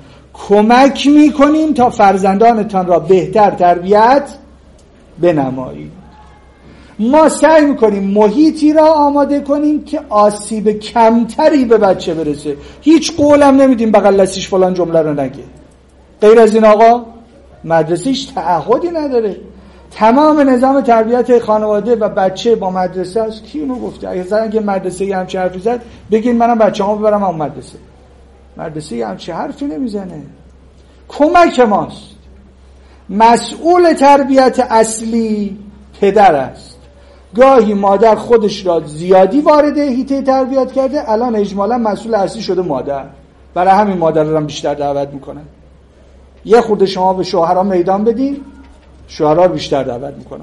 کمک می کنیم تا فرزندانتان را بهتر تربیت بنمایید. ما سعی میکنیم محیطی را آماده کنیم که آسیب کمتری به بچه برسه. هیچ قولم نمیدیم بغل دستیش فلان جمله رو نگه. غیر از این آقا مدرسه هیچ تعهدی نداره. تمام نظام تربیت خانواده و بچه با مدرسه است. کی اینو گفته؟ اگه مدرسه یه همچه حرفی زد بگین منم بچه‌مو ببرم اون مدرسه. مدرسه یه همچه حرفی نمیزنه. کمک ماست. مسئول تربیت اصلی پدر است. گاهی مادر خودش را زیادی وارد حیطه تربیت کرده، الان اجمالا مسئول اصلی شده مادر. برای همین مادر رو هم بیشتر دعوت میکنه. یه خورده شما به شوهرها میدان بدین، شوهرها بیشتر دعوت میکنن.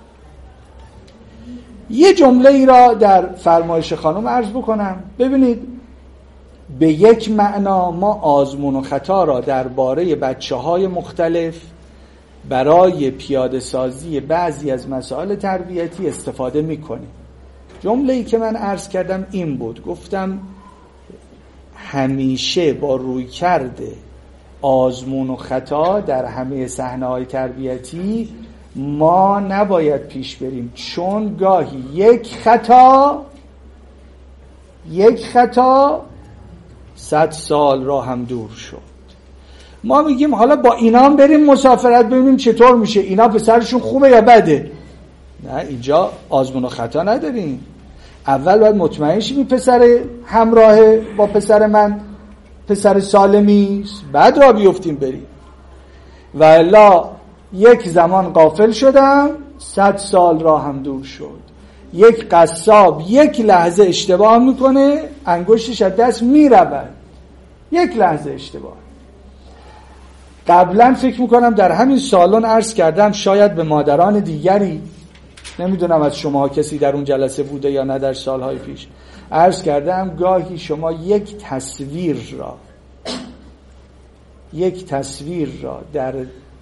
یه جمله ای را در فرمایش خانم عرض بکنم. ببینید، به یک معنا ما آزمون و خطا را درباره بچه‌های مختلف برای پیاده سازی بعضی از مسائل تربیتی استفاده میکنیم. جمله‌ای که من عرض کردم این بود، گفتم همیشه با روی کرده آزمون و خطا در همه صحنه‌های تربیتی ما نباید پیش بریم، چون گاهی یک خطا یک خطا صد سال را هم دور شد. ما میگیم حالا با اینا هم بریم مسافرت ببینیم چطور میشه، اینا پسرشون خوبه یا بده. نه، اینجا آزمون و خطا نداریم. اول باید مطمئن شیم پسر همراه با پسر من پسر سالمی است، بعد را بیفتیم بریم. و الا یک زمان غافل شدم، صد سال را هم دور شد. یک قصاب یک لحظه اشتباه میکنه، انگشتش از دست میرود. یک لحظه اشتباه. قبلا فکر میکنم در همین سالن عرض کردم، شاید به مادران دیگری، نمیدونم از شما کسی در اون جلسه بوده یا نه، در سالهای پیش عرض کردم گاهی شما یک تصویر را یک تصویر را در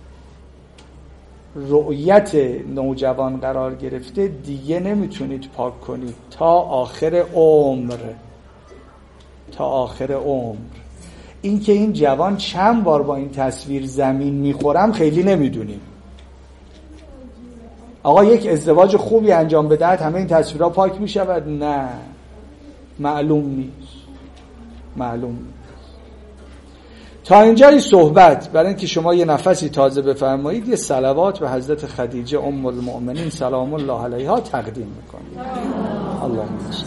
رؤیت نوجوان قرار گرفته دیگه نمیتونید پاک کنید تا آخر عمر تا آخر عمر. این که این جوان چند بار با این تصویر زمین میخورم خیلی نمیدونیم. آقا یک ازدواج خوبی انجام بدهد همه این تصویرها پاک میشود؟ نه، معلوم نیست معلوم نیست. تا اینجای صحبت برای اینکه شما یه نفسی تازه بفرمایید، یه صلوات به حضرت خدیجه ام المؤمنین سلام الله علیها تقدیم میکنید. اللهم صل.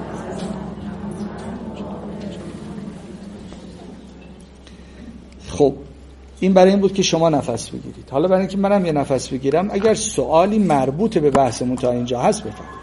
خب این برای این بود که شما نفس بگیرید. حالا برای اینکه منم یه نفس بگیرم، اگر سوالی مربوط به بحثمون تا اینجا هست بفرمایید.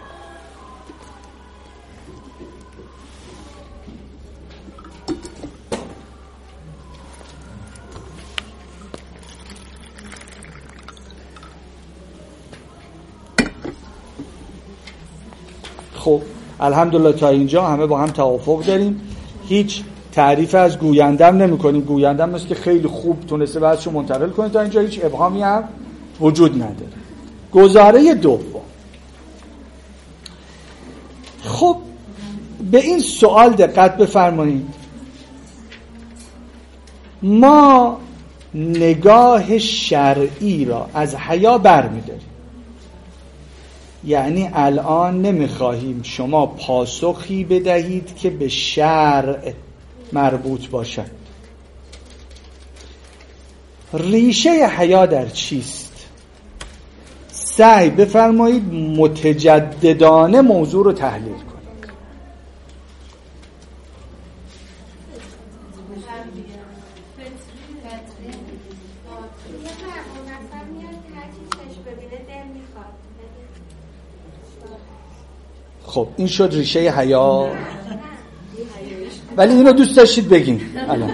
خب الحمدلله تا اینجا همه با هم توافق داریم. هیچ تعریف از گویندم نمی کنیم. گویندم مثل که خیلی خوب تونسته بعدشو منتقل کنید. تا اینجا هیچ ابهامی هم وجود نداره. گزاره دوم، خب به این سوال دقت بفرمایید. ما نگاه شرعی را از حیا برمی‌داریم. یعنی الان نمیخواهیم شما پاسخی بدهید که به شرع مربوط باشد. ریشه حیا در چیست؟ سعی بفرمایید متجددانه موضوع رو تحلیل کنید. خب این شد ریشه حیا. ولی اینو دوست داشتید بگین الان.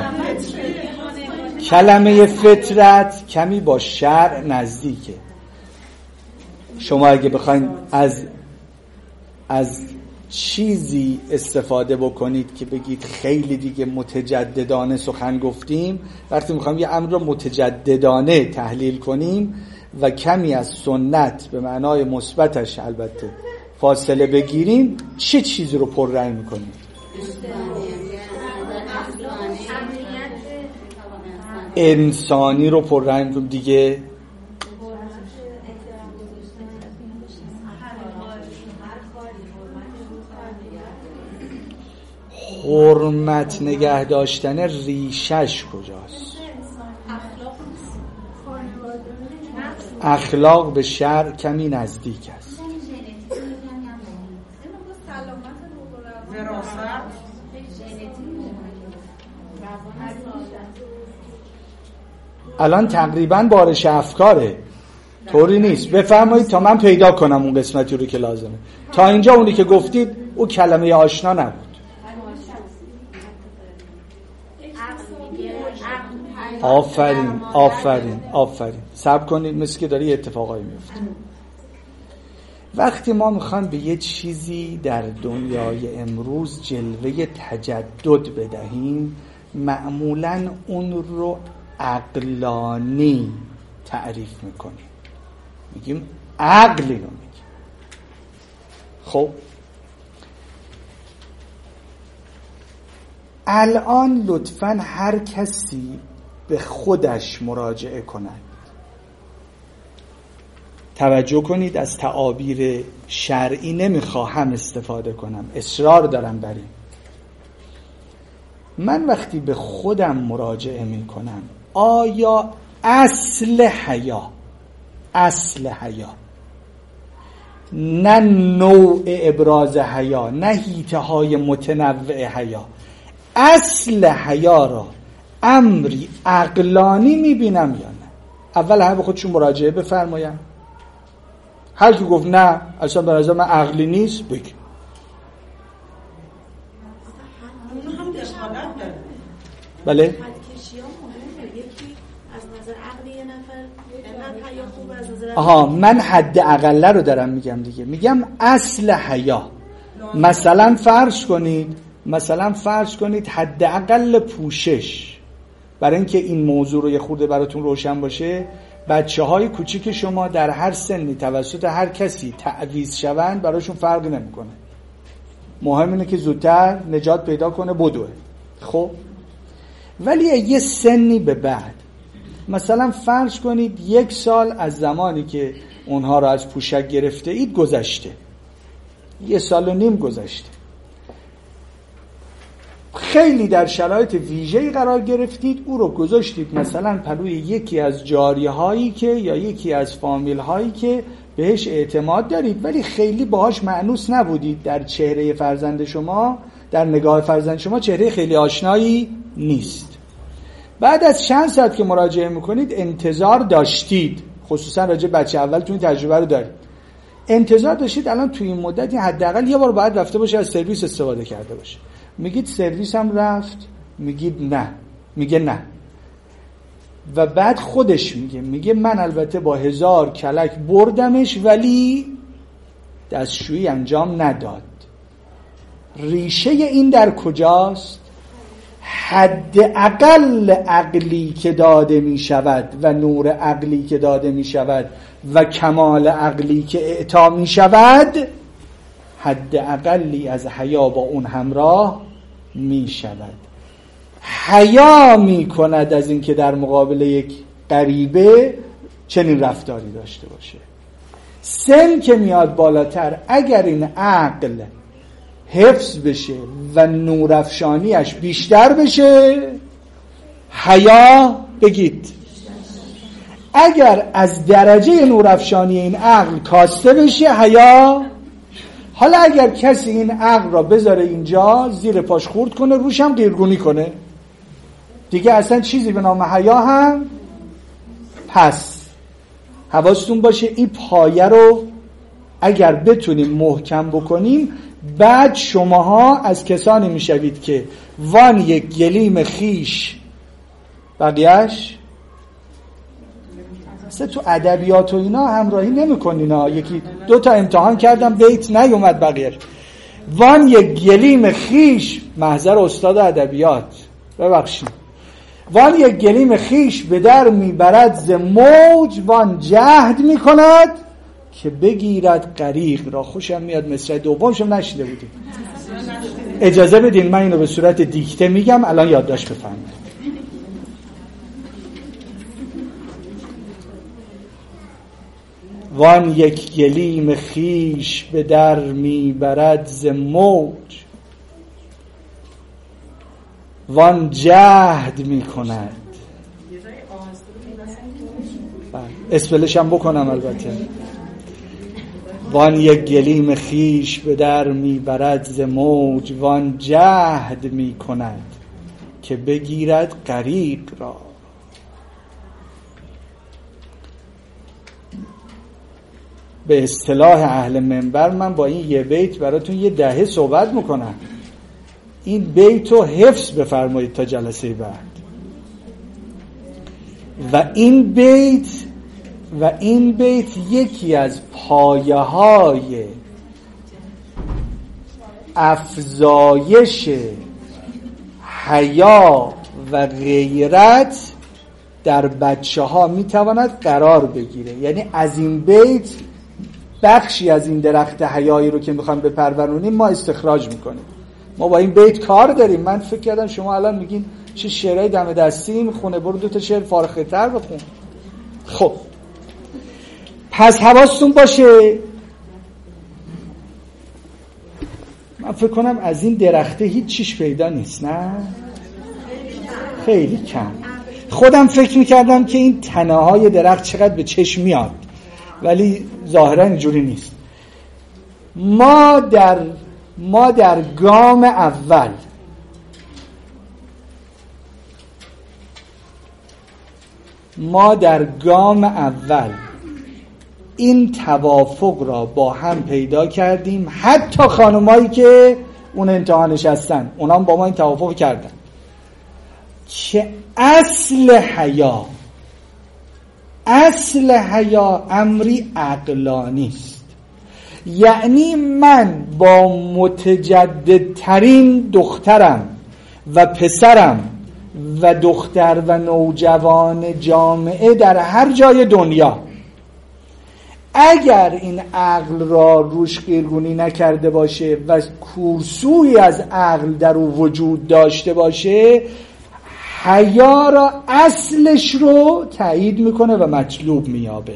کلمه فطرت کمی با شرع نزدیکه. شما اگه بخواید از از چیزی استفاده بکنید که بگید خیلی دیگه متجددانه سخن گفتیم، وقتی میخوایم یه امر رو متجددانه تحلیل کنیم و کمی از سنت به معنای مثبتش البته فاصله بگیریم، چه چیزی رو پررنگ میکنیم؟ انسانی رو پررنگ میکنیم دیگه. حرمت نگه داشتن ریشش کجاست؟ اخلاق به شرع کمی نزدیک است. الان تقریبا بارش افکاره، طوری نیست. بفرمایید تا من پیدا کنم اون قسمتی رو که لازمه. تا اینجا اونی که گفتید او کلمه آشنا نبود. آفرین آفرین آفرین. صبر کنید، مثل که داره یه اتفاقایی میفته. وقتی ما میخوایم به یه چیزی در دنیای امروز جلوه تجدد بدهیم، معمولاً اون رو عقلانی تعریف میکنیم، میگیم عقلی رو میگیم. خب الان لطفاً هر کسی به خودش مراجعه کند. توجه کنید، از تعابیر شرعی نمیخواهم استفاده کنم، اصرار دارم بر این. من وقتی به خودم مراجعه میکنم، آیا اصل حیا، اصل حیا، نه نوع ابراز حیا، نه حیطه های متنوع حیا، اصل حیا را امری عقلانی میبینم یا نه؟ اول همه به خودشون مراجعه بفرمایم. هر کی گفت نه اصلا به نظر من عقلی نیست، بگی. بله؟ آها، من حد اقله رو دارم میگم دیگه. میگم اصل حیا. مثلا فرض کنید مثلا فرض کنید حد اقل پوشش، برای اینکه این موضوع رو یه خورده براتون روشن باشه، بچه های کوچیک شما در هر سنی توسط هر کسی تعویض شوند براشون فرق نمیکنه. مهم اینه که زودتر نجات پیدا کنه بدوه. خب ولی یه سنی به بعد، مثلا فرض کنید یک سال از زمانی که اونها رو از پوشک گرفته اید گذشته، یه سال و نیم گذشته، خیلی در شرایط ویژه‌ای قرار گرفتید، او رو گذاشتید مثلا پلوی یکی از جاریه هایی که یا یکی از فامیل هایی که بهش اعتماد دارید ولی خیلی باهاش مأنوس نبودید. در چهره فرزند شما، در نگاه فرزند شما چهره خیلی آشنایی نیست. بعد از چند ساعت که مراجعه میکنید انتظار داشتید، خصوصا راجع بچه اولتون تجربه رو دارید، انتظار داشتید الان توی این مدت حداقل یه بار باید رفته باشه از سرویس استفاده کرده باشه. میگید سرویس هم رفت؟ میگید نه. میگه نه. و بعد خودش میگه میگه من البته با هزار کلک بردمش ولی دستشویی انجام نداد. ریشه این در کجاست؟ حد اقل عقلی که داده می شود و نور عقلی که داده می شود و کمال عقلی که اعطا می شود، حد اقلی از حیا با اون همراه می شود. حیا می کند از این که در مقابل یک غریبه چنین رفتاری داشته باشه. سن که میاد بالاتر، اگر این عقل حفظ بشه و نورافشانیش بیشتر بشه، حیا بگید. اگر از درجه نورافشانی این عقل کاسته بشه، حیا. حالا اگر کسی این عقل را بذاره اینجا زیر پاش خورد کنه، روش هم قیرگونی کنه، دیگه اصلا چیزی به نام حیا هم. پس حواستون باشه این پایه رو اگر بتونیم محکم بکنیم، بعد شماها از کسانی میشوید که وان یک گلیم خیش بقیهش اصلا تو ادبیات و اینا همراهی نمی‌کنین ها. یکی دو تا امتحان کردم بیت نیومد بقیهش. وان یک گلیم خیش، محضر استاد ادبیات ببخشید، وان یک گلیم خیش به در میبرد ز موج، وان جهد میکند که بگیرد غریق را. خوشم میاد مصرع دومشم نشیده بودید. اجازه بدین من اینو به صورت دیکته میگم، الان یادداشت بفرمایید. وان یک گلیم خیش به در میبرد ز موج، وان جهد میکند. اسپلش هم بکنم البته. وان یک گلیم خیش به در میبرد ز موج، وان جهد میکند که بگیرد غریق را. به اصطلاح اهل منبر من با این یه بیت براتون یه دهه صحبت میکنم. این بیت رو حفظ بفرمایید تا جلسه بعد. و این بیت و این بیت یکی از پایه های افزایش حیا و غیرت در بچه ها میتواند قرار بگیره. یعنی از این بیت بخشی از این درخت حیایی رو که میخوایم بپرورونیم ما استخراج میکنیم. ما با این بیت کار داریم. من فکر کردم شما الان میگین چه شعرهای دم دستی میخونه، برو دو تا شعر فارغ‌تر بخون. خب پس حواستون باشه، من فکر کنم از این درخته هیچ چیش پیدا نیست. نه خیلی کم. خودم فکر میکردم که این تنه های درخت چقدر به چشم میاد، ولی ظاهرا اینجوری نیست. ما در ما در گام اول ما در گام اول این توافق را با هم پیدا کردیم. حتی خانمایی که اون امتحانش هستن اونا هم با ما این توافق کردن که اصل حیا اصل حیا امری عقلانی است. یعنی من با متجددترین دخترم و پسرم و دختر و نوجوان جامعه در هر جای دنیا، اگر این عقل را روش قیرگونی نکرده باشه و کورسوی از عقل در او وجود داشته باشه، حیا را اصلش رو تایید میکنه و مطلوب میابه.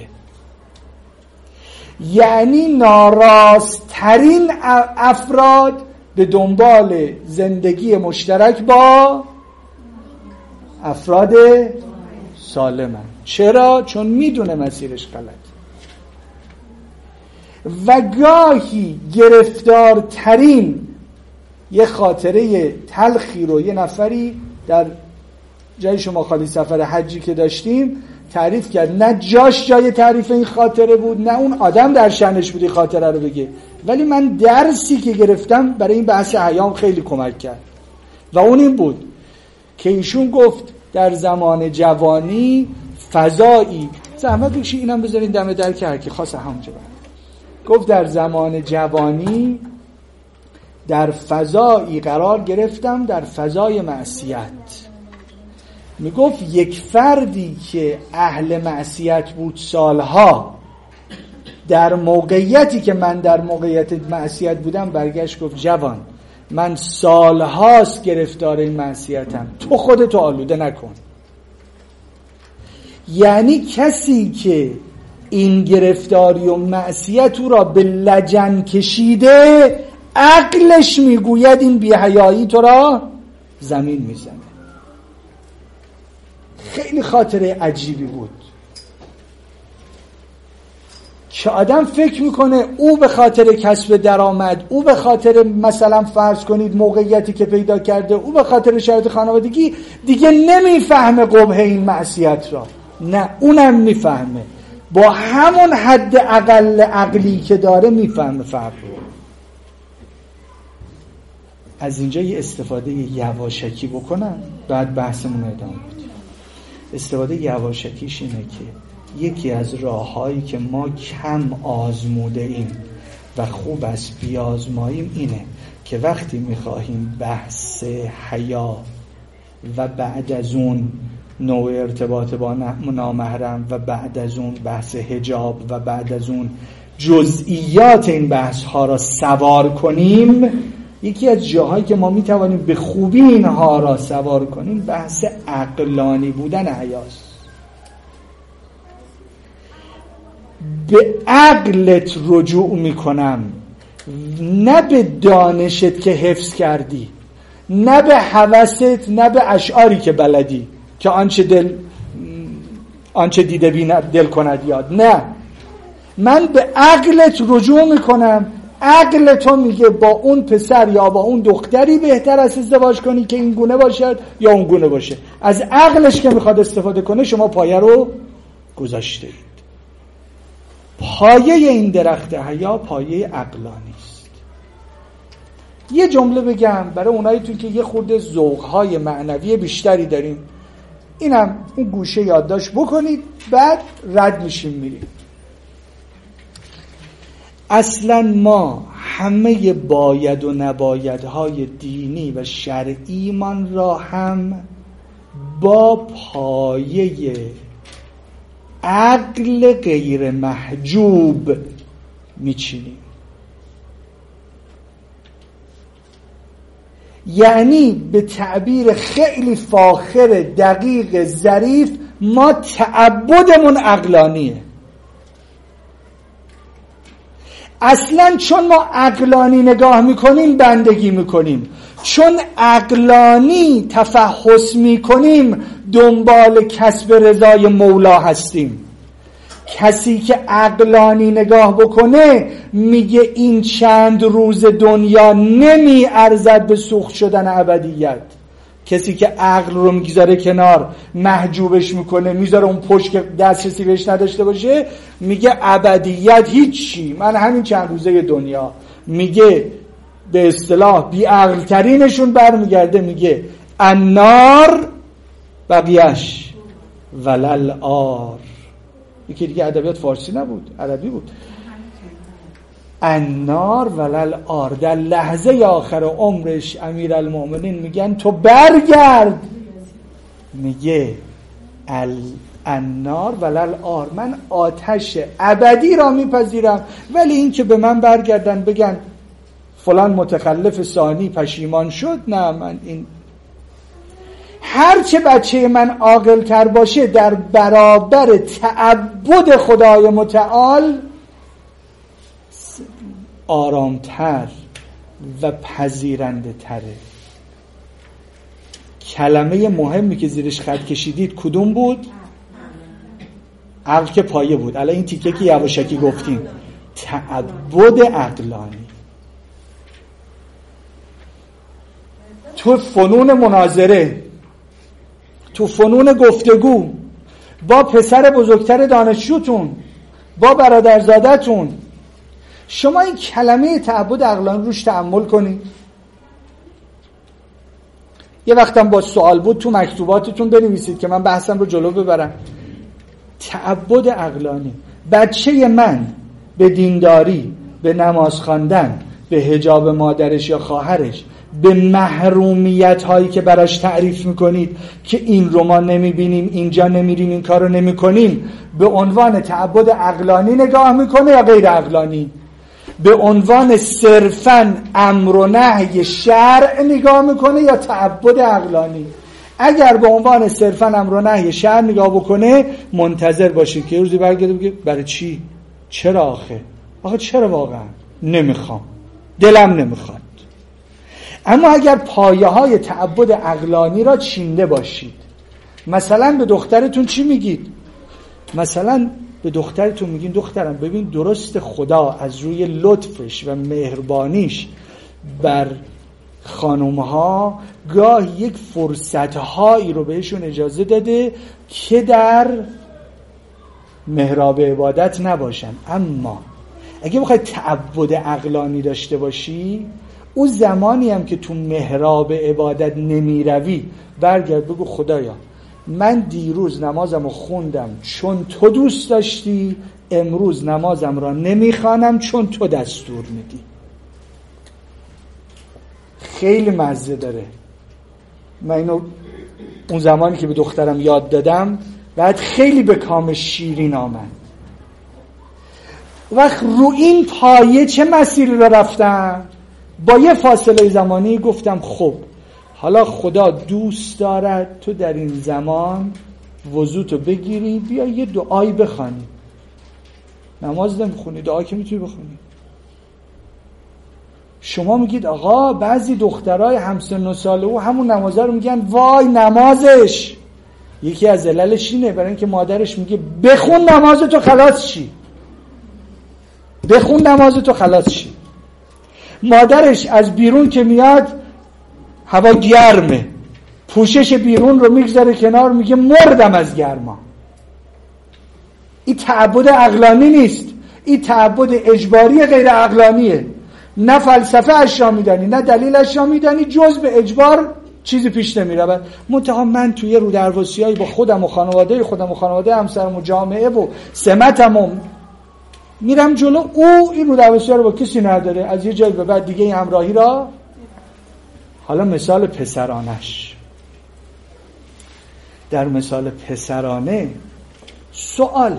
یعنی ناراستترین افراد به دنبال زندگی مشترک با افراد سالمن. چرا؟ چون میدونه مسیرش غلط. و گاهی گرفتارترین یه خاطره تلخی رو یه نفری در جای شما خالی سفر حجی که داشتیم تعریف کرد. نه جاش جای تعریف این خاطره بود، نه اون آدم در شأنش بود این خاطره رو بگه، ولی من درسی که گرفتم برای این بحث حیام خیلی کمک کرد. و اون این بود که ایشون گفت در زمان جوانی فضایی، زحمت بکشی اینم بذارین دم در که هر کی خواست همونجا برد. گفت در زمان جوانی در فضایی قرار گرفتم، در فضای معصیت. میگفت یک فردی که اهل معصیت بود سالها، در موقعیتی که من در موقعیت معصیت بودم برگشت گفت جوان، من سالهاست گرفتار این معصیتم، تو خودتو آلوده نکن. یعنی کسی که این گرفتاری و معصیت او را به لجن کشیده، عقلش میگوید این بی‌حیایی تو را زمین میزنه. خیلی خاطره عجیبی بود که آدم فکر میکنه او به خاطر کسب درآمد، او به خاطر مثلا فرض کنید موقعیتی که پیدا کرده، او به خاطر شرایط خانوادگی دیگه نمیفهمه قبح این معصیت را. نه، اونم میفهمه، با همون حد اقل عقلی که داره میفهمه فرق رو. از اینجا یه استفاده یواشکی بکنم بعد بحثمون ادامه بدیم. استفاده یواشکیش اینه که یکی از راه‌هایی که ما کم آزموده ایم و خوب است بیازماییم اینه که وقتی میخواهیم بحث حیا و بعد از اون نوع ارتباط با نامحرم و بعد از اون بحث حجاب و بعد از اون جزئیات این بحث ها را سوار کنیم، یکی از جاهایی که ما میتوانیم به خوبی اینها را سوار کنیم بحث عقلانی بودن حیاست. به عقلت رجوع میکنم، نه به دانشت که حفظ کردی، نه به هوست، نه به اشعاری که بلدی که آنچه دل آنچه دیده بیند دل کند یاد. نه، من به عقلت رجوع میکنم. عقل تو میگه با اون پسر یا با اون دختری بهتر است ازدواج کنی که این گونه باشد یا اون گونه باشه. از عقلش که میخواد استفاده کنه شما پایه رو گذاشته اید. پایه این درخت حیا پایه عقلانی است. یه جمله بگم برای اونایی تو که یه خورده ذوق‌های معنوی بیشتری داریم، اینم اون گوشه یادداشت بکنید، بعد رد میشیم میریم. اصلا ما همه باید و نبایدهای دینی و شرعی من را هم با پایه عقل غیر محجوب میچینیم. یعنی به تعبیر خیلی فاخر دقیق ظریف، ما تعبدمون عقلانیه. اصلا چون ما عقلانی نگاه میکنیم بندگی میکنیم، چون عقلانی تفحص میکنیم دنبال کسب رضای مولا هستیم. کسی که عقلانی نگاه بکنه میگه این چند روز دنیا نمی ارزد به سوخت شدن ابدیت. کسی که عقل رو میگذاره کنار، محجوبش میکنه، میذاره اون پشت که دسترسی بهش نداشته باشه، میگه ابدیت هیچی، من همین چند روزه دنیا. میگه به اصطلاح بی عقل ترینشون برمیگرده میگه النار بقیش ولل آر. یکی دیگه ادبیات فارسی نبود، عربی بود. النار ولل آر. در لحظه آخر عمرش امیرالمؤمنین میگن تو برگرد، میگه النار ولل آر، من آتش ابدی را میپذیرم، ولی این که به من برگردن بگن فلان متخلف ثانی پشیمان شد، نه، من این هرچه بچه من عاقل تر باشه در برابر تعبد خدای متعال آرامتر و پذیرنده تره. کلمه مهمی که زیرش خط کشیدید کدوم بود؟ عقل که پایه بود. الان این تیکه که یواشکی گفتیم تعبد عقلانی. تو فنون مناظره، تو فنون گفتگو با پسر بزرگتر دانشجوتون، با برادرزادتون، شما این کلمه تعبد عقلانی روش تأمل کنید. یه وقتم با سوال بود تو مکتوباتتون بنویسید که من بحثم رو جلو ببرم. تعبد عقلانی. بچه من به دینداری، به نماز خواندن، به حجاب مادرش یا خواهرش، به محرومیت هایی که براش تعریف میکنید که این رو ما نمیبینیم، اینجا نمیریم، این کار رو نمی کنیم، به عنوان تعبد عقلانی نگاه میکنه یا غیر عقلانی؟ به عنوان صرفاً امر و نهی شرع نگاه میکنه یا تعبد عقلانی؟ اگر به عنوان صرفاً امر و نهی شرع نگاه بکنه، منتظر باشید که یه روزی برگرده بگه برای چی؟ چرا آخه؟ آخه چرا واقعا؟ نمیخوام، دلم نمیخواد. اما اگر پایه های تعبد عقلانی را چینده باشید، مثلا به دخترتون چی میگید؟ مثلا به دخترتون میگین دخترم ببین درست خدا از روی لطفش و مهربانیش بر خانومها گاه یک فرصتهایی رو بهشون اجازه داده که در محراب عبادت نباشن. اما اگه بخوای تعبد عقلانی داشته باشی، اون زمانی هم که تو محراب عبادت نمی روی، برگرد بگو خدایا من دیروز نمازم رو خوندم چون تو دوست داشتی، امروز نمازم را نمی خوانم چون تو دستور میدی. خیلی مزه داره. من اینو اون زمانی که به دخترم یاد دادم بعد خیلی به کام شیرین آمد. وقت رو این پایه چه مسیری را رفتم؟ با یه فاصله زمانی گفتم خب حالا خدا دوست دارد تو در این زمان وضوتو بگیری، بیا یه دعایی بخوانی. نماز نمیخونی، دعا که میتونی بخونی. شما میگید آقا بعضی دخترای همسن و ساله او همون نمازه رو میگن وای نمازش. یکی از عللش اینه برای اینکه مادرش میگه بخون نمازتو خلاص شی، بخون نمازتو خلاص شی. مادرش از بیرون که میاد هوا گرمه، پوشش بیرون رو میگذاره کنار، میگه مردم از گرما. این تعبد عقلانی نیست، این تعبد اجباری غیر عقلانیه. نه فلسفه اش را میدانی نه دلیل اش را میدانی، جز به اجبار چیزی پیش نمیره. منتها من توی رو درواسیایی با خودم و خانواده خودم و خانواده همسرم و جامعه و سمتم میرم جلو، او این رو درواسی‌ها رو با کسی نداره، از یه جایی به بعد دیگه این همراهی را. حالا مثال پسرانش، در مثال پسرانه سوال،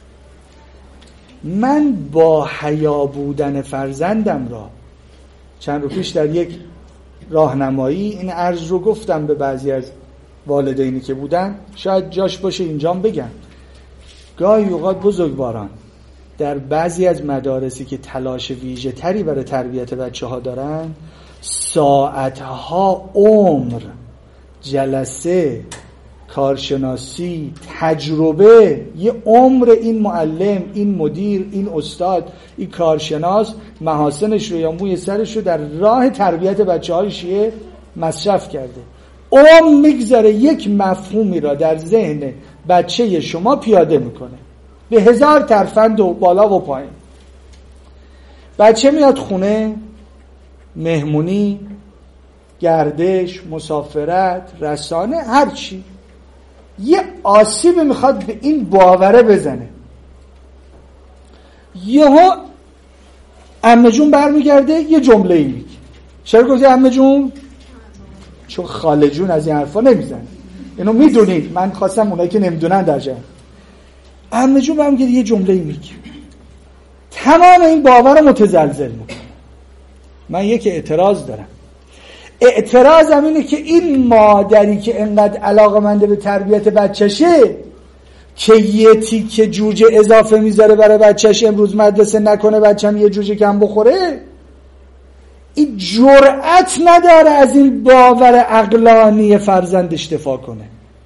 من با حیا بودن فرزندم را چند رو پیش در یک راهنمایی این عرض رو گفتم به بعضی از والدینی که بودن، شاید جاش باشه اینجام بگم. گاهی اوقات بزرگواران در بعضی از مدارسی که تلاش ویژه تری برای تربیت بچه ها دارن، ساعتها عمر، جلسه، کارشناسی، تجربه، یه عمر این معلم، این مدیر، این استاد، این کارشناس محاسنش رو یا موی سرش رو در راه تربیت بچه های شیعه مصرف کرده. عمر میگذاره یک مفهومی را در ذهن بچه شما پیاده میکنه به هزار ترفند و بالا و پایین. بچه میاد خونه، مهمونی، گردش، مسافرت، رسانه، هر چی، یه آسیب میخواد به این باوره بزنه. یهو عمه جون برمیگرده یه جمله ای میگه. چرا گفتی عمه جون؟ چون خاله جون از این حرفا نمیزنه. اینو میدونید، من خواستم اونایی که نمیدونن در جمع. عمه جون برمیگرده یه جمله ای میگه، تمام این باور رو متزلزل میکنه. من یک اعتراض دارم. اعتراضم اینه که این مادری که انقدر علاقه‌منده به تربیت بچه‌شه که یه تیکه جوجه اضافه میذاره برای بچه‌ش امروز مدرسه نکنه، بچه‌م یه جوجه کم بخوره، این جرأت نداره از این باور عقلانی فرزندش دفاع کنه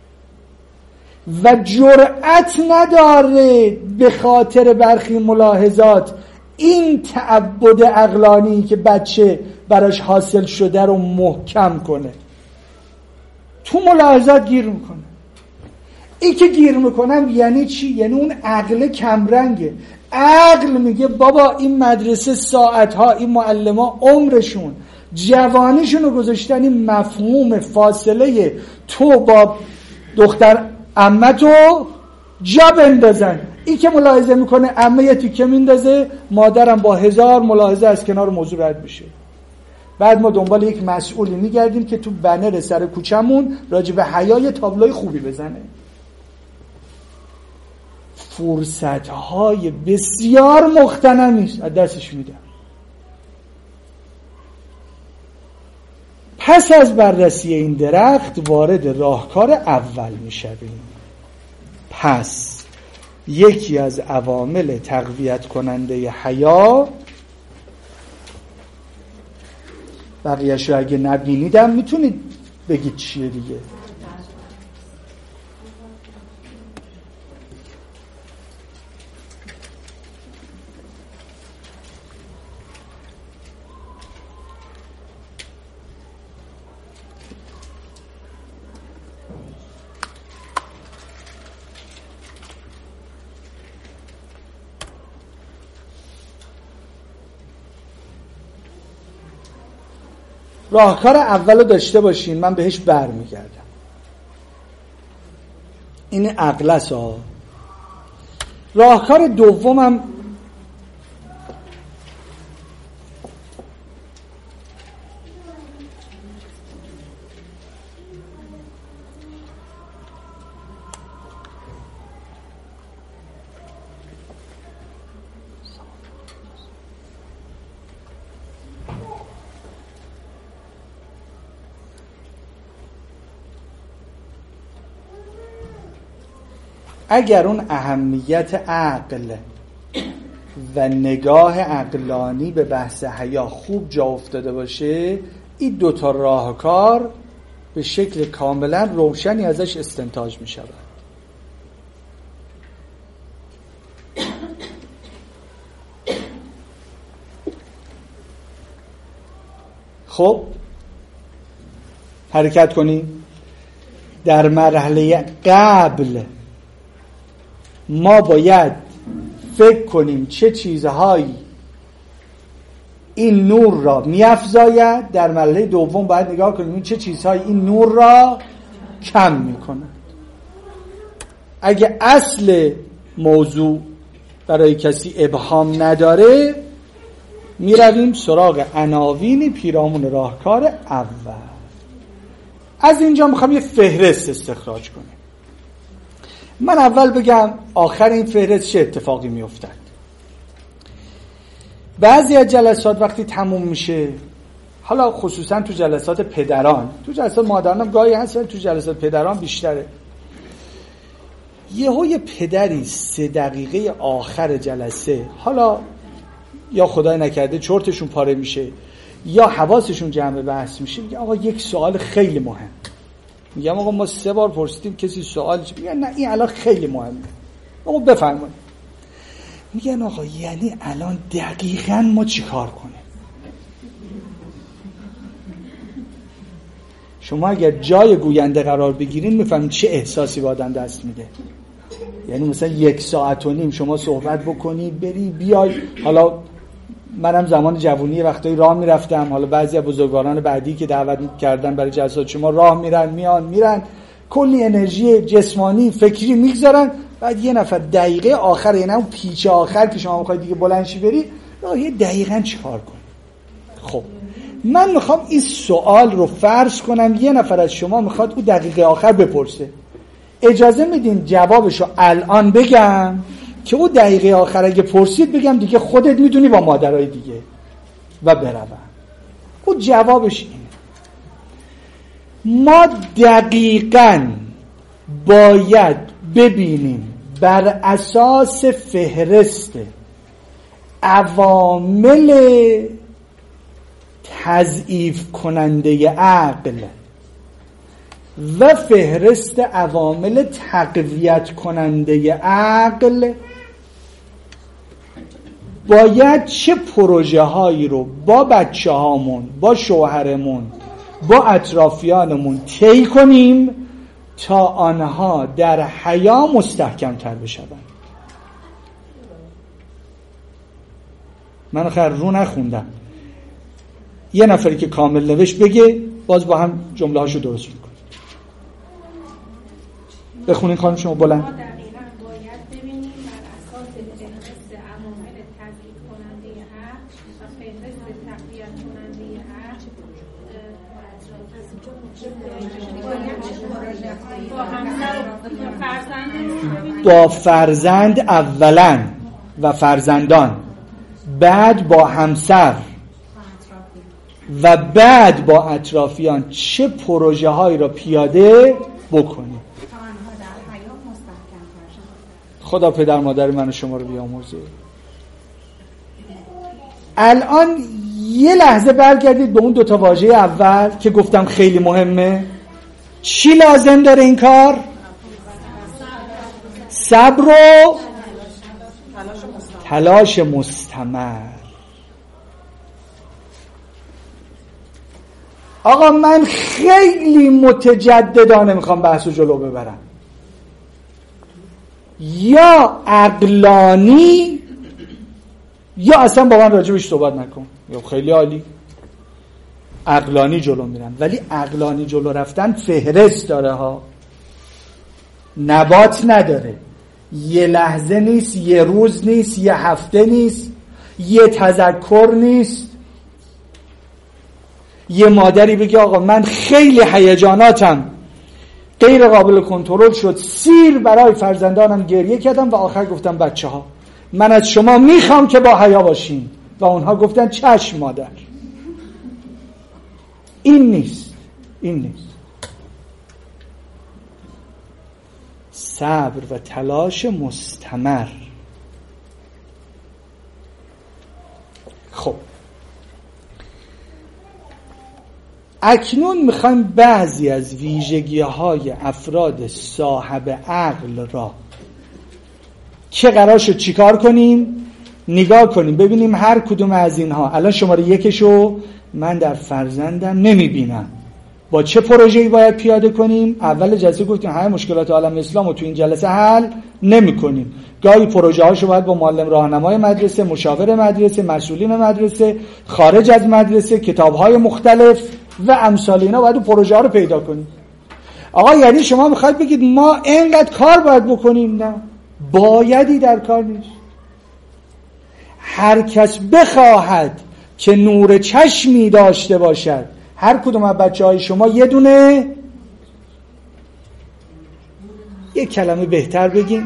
و جرأت نداره به خاطر برخی ملاحظات این تعبد عقلانی که بچه براش حاصل شده رو محکم کنه. تو ملاحظات گیر میکنه. این که گیر میکنم یعنی چی؟ یعنی اون عقل کمرنگه. عقل میگه بابا این مدرسه ساعتها، این معلم‌ها عمرشون، جوانیشون رو گذاشتن این مفهوم فاصله تو با دختر عمتو جا بندازن. این که ملاحظه میکنه عمه یه تیکه میندازه، مادرم با هزار ملاحظه از کنار موضوع رد میشه. بعد ما دنبال یک مسئولی میگردیم که تو بنر سر کوچمون راجع به حیا تابلوی خوبی بزنه. فرصت‌های بسیار مغتنمی از دستش میدن. پس از بررسی این درخت وارد راهکار اول میشویم. پس یکی از عوامل تقویت کننده حیا، بقیه‌شو اگه نبینیدم میتونید بگید چیه دیگه، راهکار اول رو داشته باشین، من بهش بر میگردم. این عقلس ها. راهکار دومم اگر اون اهمیت عقل و نگاه عقلانی به بحث حیا خوب جا افتاده باشه، این دوتا راهکار به شکل کاملا روشنی ازش استنتاج می شود. خب حرکت کنیم. در مرحله قبل ما باید فکر کنیم چه چیزهایی این نور را می‌افزاید. در مرحله دوم باید نگاه کنیم چه چیزهایی این نور را کم می‌کند. اگه اصل موضوع برای کسی ابهام نداره، میرویم سراغ عناوین پیرامون راهکار اول. از اینجا میخوام یه فهرست استخراج کنیم. من اول بگم آخر این فهرست چه اتفاقی میافتد. بعضی از جلسات وقتی تموم میشه، حالا خصوصا تو جلسات پدران، تو جلسات مادران هم گاهی هست، تو جلسات پدران بیشتره، یهو یه پدری سه دقیقه آخر جلسه، حالا یا خدای نکرده چرتشون پاره میشه یا حواسشون جمع بحث میشه، میگه آقا یک سوال خیلی مهم. میگم آقا ما سه بار پرسیدیم کسی سوال چه؟ میگن نه این الان خیلی مهمه. آقا بفرمایید. میگن آقا یعنی الان دقیقاً ما چیکار کنیم؟ شما اگر جای گوینده قرار بگیرین میفهمید چه احساسی به آدم دست میده. یعنی مثلا یک ساعت و نیم شما صحبت بکنی بری بیای. حالا منم زمان جوونی وقتایی راه میرفتم، حالا بعضی از بزرگواران بعدی که دعوت کردن برای جلسات شما راه میرن میان میرن، کلی انرژی جسمانی فکری میگذارن، بعد یه نفر دقیقه آخر، یعنی اون پیچ آخر که شما میخواید دیگه بلندشی بری، یه دقیقاً چیکار کنی؟ خب من میخوام این سوال رو فرض کنم یه نفر از شما میخواد اون دقیقه آخر بپرسه. اجازه میدین جوابشو الان بگم که اون دقیقه آخر اگه پرسید بگم دیگه خودت میدونی با مادرای دیگه و بروم. اون جوابش اینه: ما دقیقاً باید ببینیم بر اساس فهرست عوامل تضعیف کننده عقل و فهرست عوامل تقویت کننده عقل باید چه پروژه هایی رو با بچه هامون، با شوهرمون، با اطرافیانمون طی کنیم تا آنها در حیا مستحکم تر بشوند. من آخر رو نخوندم، یه نفری که کامل نوشت بگه، باز با هم جمله هاشو درست میکنه. بخونین خانم شما بلند. ما دقیقاً باید ببینیم بر اساس فهرست عوامل تضعیف کننده عقل و فهرست تقویت کننده عقل با فرزند اولا و فرزندان، بعد با همسر و بعد با اطرافیان چه پروژه هایی را پیاده بکنیم. خدا پدر مادر من و شما رو بیامرزه. الان یه لحظه برگردید به اون دوتا واژه اول که گفتم خیلی مهمه. چی لازم داره این کار؟ صبر و تلاش مستمر. آقا من خیلی متجددانه میخوام بحثو جلو ببرم، یا عقلانی یا اصلا با من راجبش صحبت نکن، یا خیلی عالی عقلانی جلو میرم. ولی عقلانی جلو رفتن فهرست داره ها، نبات نداره، یه لحظه نیست، یه روز نیست، یه هفته نیست، یه تذکر نیست. یه مادری بگه آقا من خیلی هیجاناتم غیر قابل کنترل شد، سیر برای فرزندانم گریه کردم و آخر گفتم بچه ها من از شما میخوام که با حیا باشین و اونها گفتن چشم مادر. این نیست، این نیست. صبر و تلاش مستمر. خب اکنون میخوایم بعضی از ویژگی‌های افراد صاحب عقل را که قرار شد چیکار کنیم؟ نگاه کنیم ببینیم هر کدوم از اینها. الان شماره یکشو من در فرزندم نمیبینم، با چه پروژه‌ای باید پیاده کنیم؟ اول جلسه گفتیم همه مشکلات عالم اسلام رو تو این جلسه حل نمی کنیم. گاهی پروژه هاشو باید با معلم راهنمای مدرسه، مشاور مدرسه، مسئولین مدرسه، خارج از مدرسه، کتاب‌های مختلف و امثال اینا باید پروژه ها رو پیدا کنیم. آقا یعنی شما میخواید بگید ما اینقدر کار باید بکنیم؟ نه، بایدی در کار نیست. هر کس بخواهد که نور چشمی داشته باشد، هر کدوم از بچه‌های شما یه دونه، یک کلمه بهتر بگیم،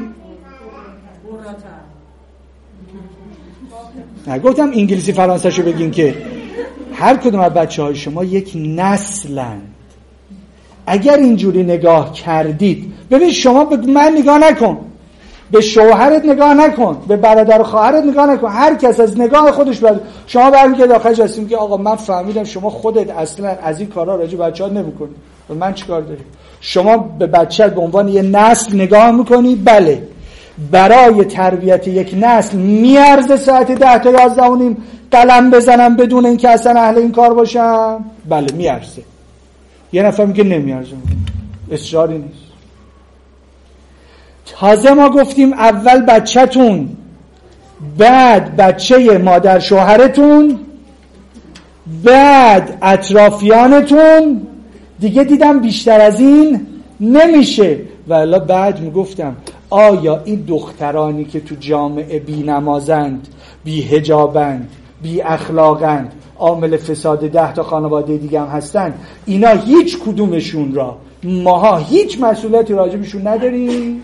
نه گفتم انگلیسی فرانسه‌شو بگین، که هر کدوم از بچه‌های شما یک نسلند. اگر اینجوری نگاه کردید، ببین شما به من نگاه نکن، به شوهرت نگاه نکن، به برادر و خواهرت نگاه نکن، هر کس از نگاه خودش برد. شما برمیگردید آخرش هستیم که آقا من فهمیدم شما خودت اصلا از این کارا راجع به بچه‌ها نمی‌کنی، من چیکار دارم؟ شما به بچه‌ت به عنوان یه نسل نگاه می‌کنی. بله، برای تربیت یک نسل میارزه ساعت ده تا یازده و نیم قلم بزنم بدون اینکه اصلا اهل این کار باشم؟ بله میارزه. یه نفر میگه نمیارزه، اصراری نیست. تازه ما گفتیم اول بچه‌تون، بعد بچه مادر شوهرتون، بعد اطرافیانتون. دیگه دیدم بیشتر از این نمیشه. والا بعد میگفتم آیا این دخترانی که تو جامعه بی نمازند، بی حجابند، بی اخلاقند، عامل فساد ده تا خانواده دیگه هم هستن، اینا هیچ کدومشون را ماها هیچ مسئولیتی راجبشون نداریم؟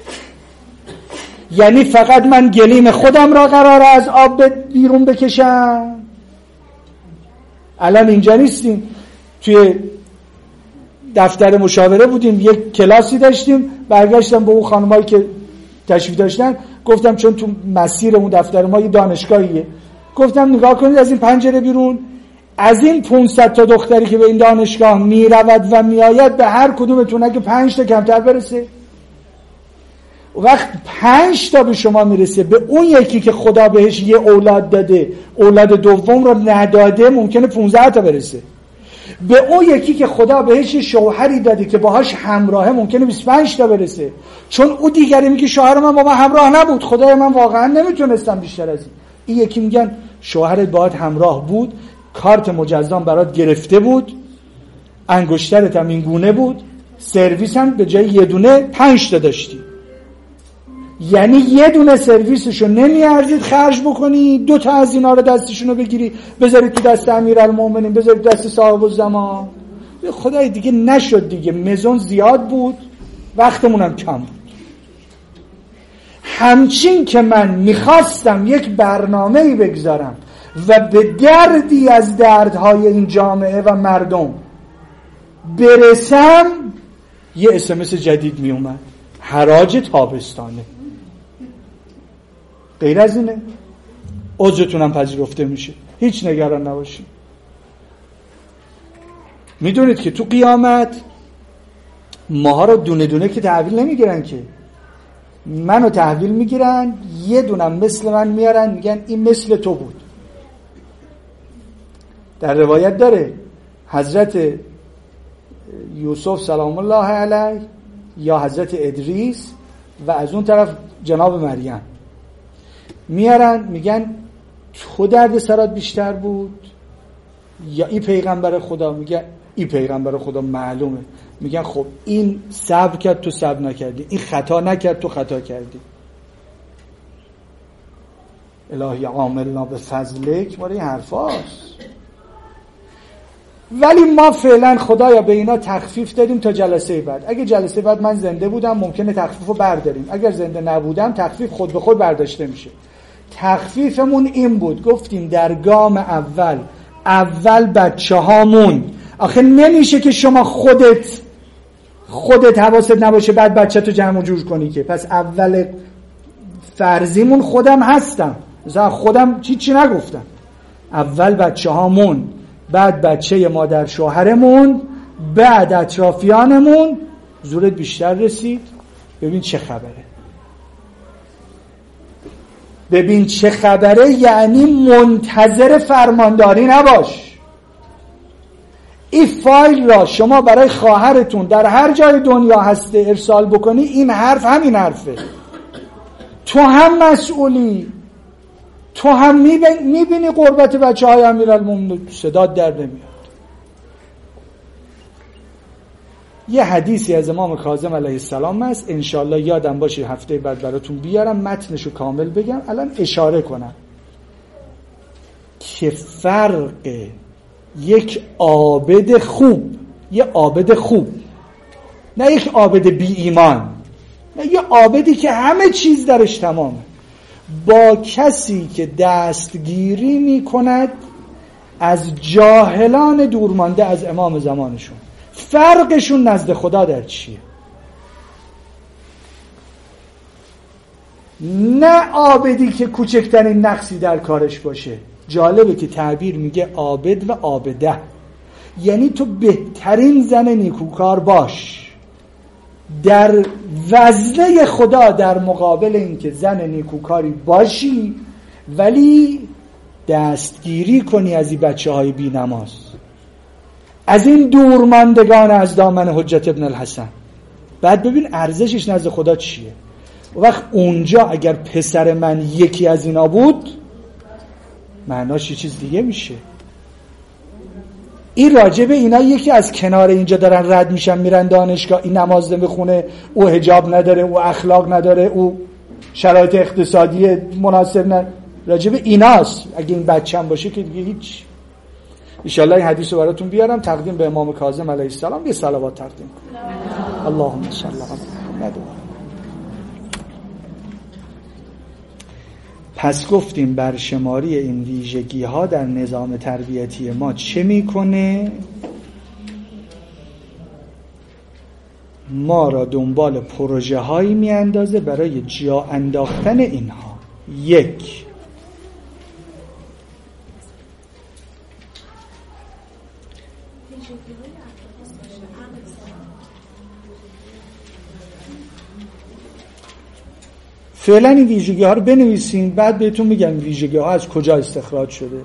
یعنی فقط من گلیم خودم را قراره از آب بیرون بکشم؟ الان اینجا نیستیم، توی دفتر مشاوره بودیم، یک کلاسی داشتیم، برگشتم به اون خانمایی که تشریف داشتن گفتم چون تو مسیر اون دفتر ما یه دانشگاهیه، گفتم نگاه کنید از این پنجره بیرون، از این پانصد تا دختری که به این دانشگاه میرود و میآید به هر کدومتون اگه پنج تا کمتر برسه، وقت پنج تا به شما میرسه، به اون یکی که خدا بهش یه اولاد داده اولاد دوم رو نداده ممکنه پانزده تا برسه، به اون یکی که خدا بهش شوهری داده که باهاش همراهه ممکنه بیست و پنج تا برسه، چون اون دیگری میگه شوهر من با من همراه نبود، خدای من واقعا نمیتونستم بیشتر از این. این یکی میگن شوهرت باهات همراه بود، کارت مجزام برات گرفته بود، انگشترت هم این گونه بود، سرویس هم به جای یه دونه پنج تا داشتی. یعنی یه دونه سرویسشو نمیارزید خرج بکنی، دو تا از اینا رو دستشونو بگیری بذاری تو دست امیرالمومنین، بذاری تو دست صاحب الزمان. خدای دیگه نشد دیگه، مزون زیاد بود، وقتمونم کم بود. همچین که من میخواستم یک برنامه‌ای بگذارم و به دردی از دردهای این جامعه و مردم برسم، یه اس ام اس جدید میومد، حراج تابستانه. غیر از اینه؟ عذرتونم پذیرفته میشه، هیچ نگران نباشید. میدونید که تو قیامت ماها رو دونه دونه که تحویل نمیگیرن، که منو تحویل میگیرن، یه دونم مثل من میارن، میگن این مثل تو بود. در روایت داره حضرت یوسف سلام الله علیه یا حضرت ادریس و از اون طرف جناب مریم میارن، میگن تو درد سرات بیشتر بود یا این پیغمبر خدا؟ میگن این پیغمبر خدا معلومه. میگن خب این صبر کرد تو صبر نکردی، این خطا نکرد تو خطا کردی. الهی عاملنا به فضلک، ما این حرفاست. ولی ما فعلا خدایا به اینا تخفیف دادیم تا جلسه بعد. اگه جلسه بعد من زنده بودم ممکنه تخفیفو برداریم، اگر زنده نبودم تخفیف خود به خود برداشته میشه. تخفیفمون این بود، گفتیم در گام اول اول بچه هامون. آخه نمیشه که شما خودت خودت حواست نباشه بعد بچه تو جمع و جور کنی، که پس اول فرضیمون خودم هستم، مثلا خودم چی چی نگفتم، اول بچه هامون، بعد بچه مادر شوهرمون، بعد اطرافیانمون. زورت بیشتر رسید؟ ببین چه خبره. ببین چه خبره یعنی منتظر فرمانداری نباش. این فایل را شما برای خواهرتون در هر جای دنیا هسته ارسال بکنی، این حرف همین حرفه. تو هم مسئولی، تو هم میبینی قربت بچه های امیرالمومنین، صدات در نمیاد. یه حدیثی از امام کاظم علیه السلام هست، انشالله یادم باشه هفته بعد براتون بیارم، متنشو کامل بگم، الان اشاره کنم که فرق یک عابد خوب، یه عابد خوب، نه یک عابد بی ایمان، نه یه عابدی که همه چیز درش تمامه، با کسی که دستگیری می کند از جاهلان دورمانده از امام زمانشون. فرقشون نزد خدا در چیه؟ نه عابدی که کوچکترین نقصی در کارش باشه. جالبه که تعبیر میگه عابد و عابده، یعنی تو بهترین زن نیکوکار باش در وزنه خدا، در مقابل اینکه زن نیکوکاری باشی ولی دستگیری کنی از این بچه های بی نماز، از این دورماندگان از دامن حجت ابن الحسن. بعد ببین ارزشش نزد خدا چیه. و وقت اونجا اگر پسر من یکی از اینا بود، معناش یه چیز دیگه میشه. این راجبه اینا یکی از کنار اینجا دارن رد میشن میرن دانشگاه، این نماز نمیخونه، او حجاب نداره، او اخلاق نداره، او شرایط اقتصادی مناسب نداره، راجبه ایناست. اگه این بچه هم باشه که دیگه هیچ. انشالله این حدیث رو براتون بیارم، تقدیم به امام کاظم علیه السلام، یه صلوات تقدیم کنم. اللهم صل علی محمد. پس گفتیم برشماری این ویژگی ها در نظام تربیتی ما چه میکنه؟ ما را دنبال پروژه هایی میاندازه برای جا انداختن اینها. یک، فعلا این ویژگی ها رو بنویسین، بعد بهتون میگم ویژگی ها از کجا استخراج شده.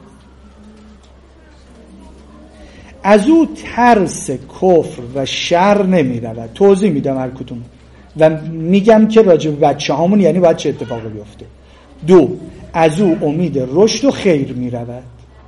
از او ترس کفر و شر نمی رود. توضیح میدم هر کدوم و میگم که راجع به بچه هامون یعنی باید چه اتفاقی بیفته. دو، از او امید رشد و خیر می رود.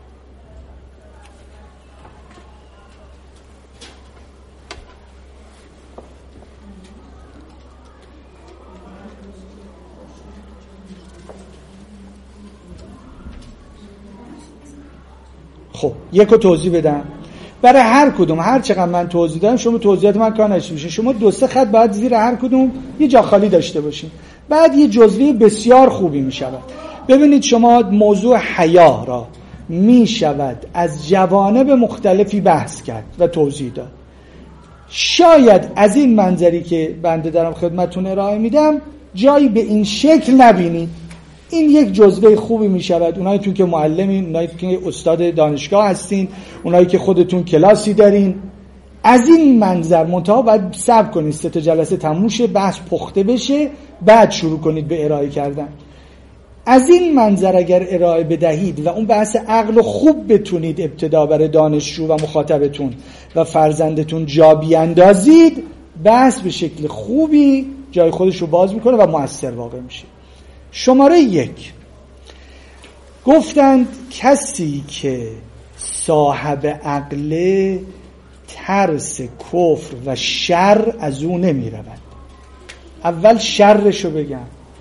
خب یکو توضیح بدم برای هر کدوم. هر چقدر من توضیح دادم شما توضیحات من کار نشه میشه. شما دو سه خط بعد زیر هر کدوم یه جا خالی داشته باشین، بعد یه جزوه بسیار خوبی میشود. ببینید شما موضوع حیا را میشود از جوانب مختلفی بحث کرد و توضیح داد. شاید از این منظری که بنده دارم خدمتتون ارائه میدم جایی به این شکل نبینید. این یک جزوه خوبی می شود. اوناییتون که معلمین، اونایی که استاد دانشگاه هستین، اونایی که خودتون کلاسی دارین، از این منظر منتها باید صبر کنید سه تا جلسه تموم شه، بحث پخته بشه، بعد شروع کنید به ارائه کردن. از این منظر اگر ارائه بدهید و اون بحث عقل خوب بتونید ابتدا برای دانشجو و مخاطبتون و فرزندتون جا بیاندازید، بحث به شکل خوبی جای خودش رو باز میکنه و مؤثر واقع میشه. شماره یک، گفتند کسی که صاحب عقل ترس کفر و شر از او نمی رود. اول شرشو بگم.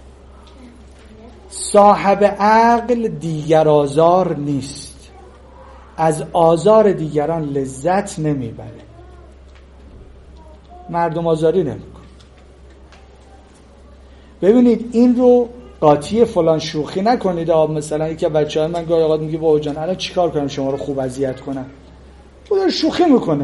صاحب عقل دیگر آزار نیست، از آزار دیگران لذت نمی بره، مردم آزاری نمی کن. ببینید این رو قاطی فلان شوخی نکنید. آب مثلا یکی از بچه‌های من گاهی اوقات میگه بابا جان الان چیکار کنم شما رو خوب اذیت کنم، او داره شوخی میکنه.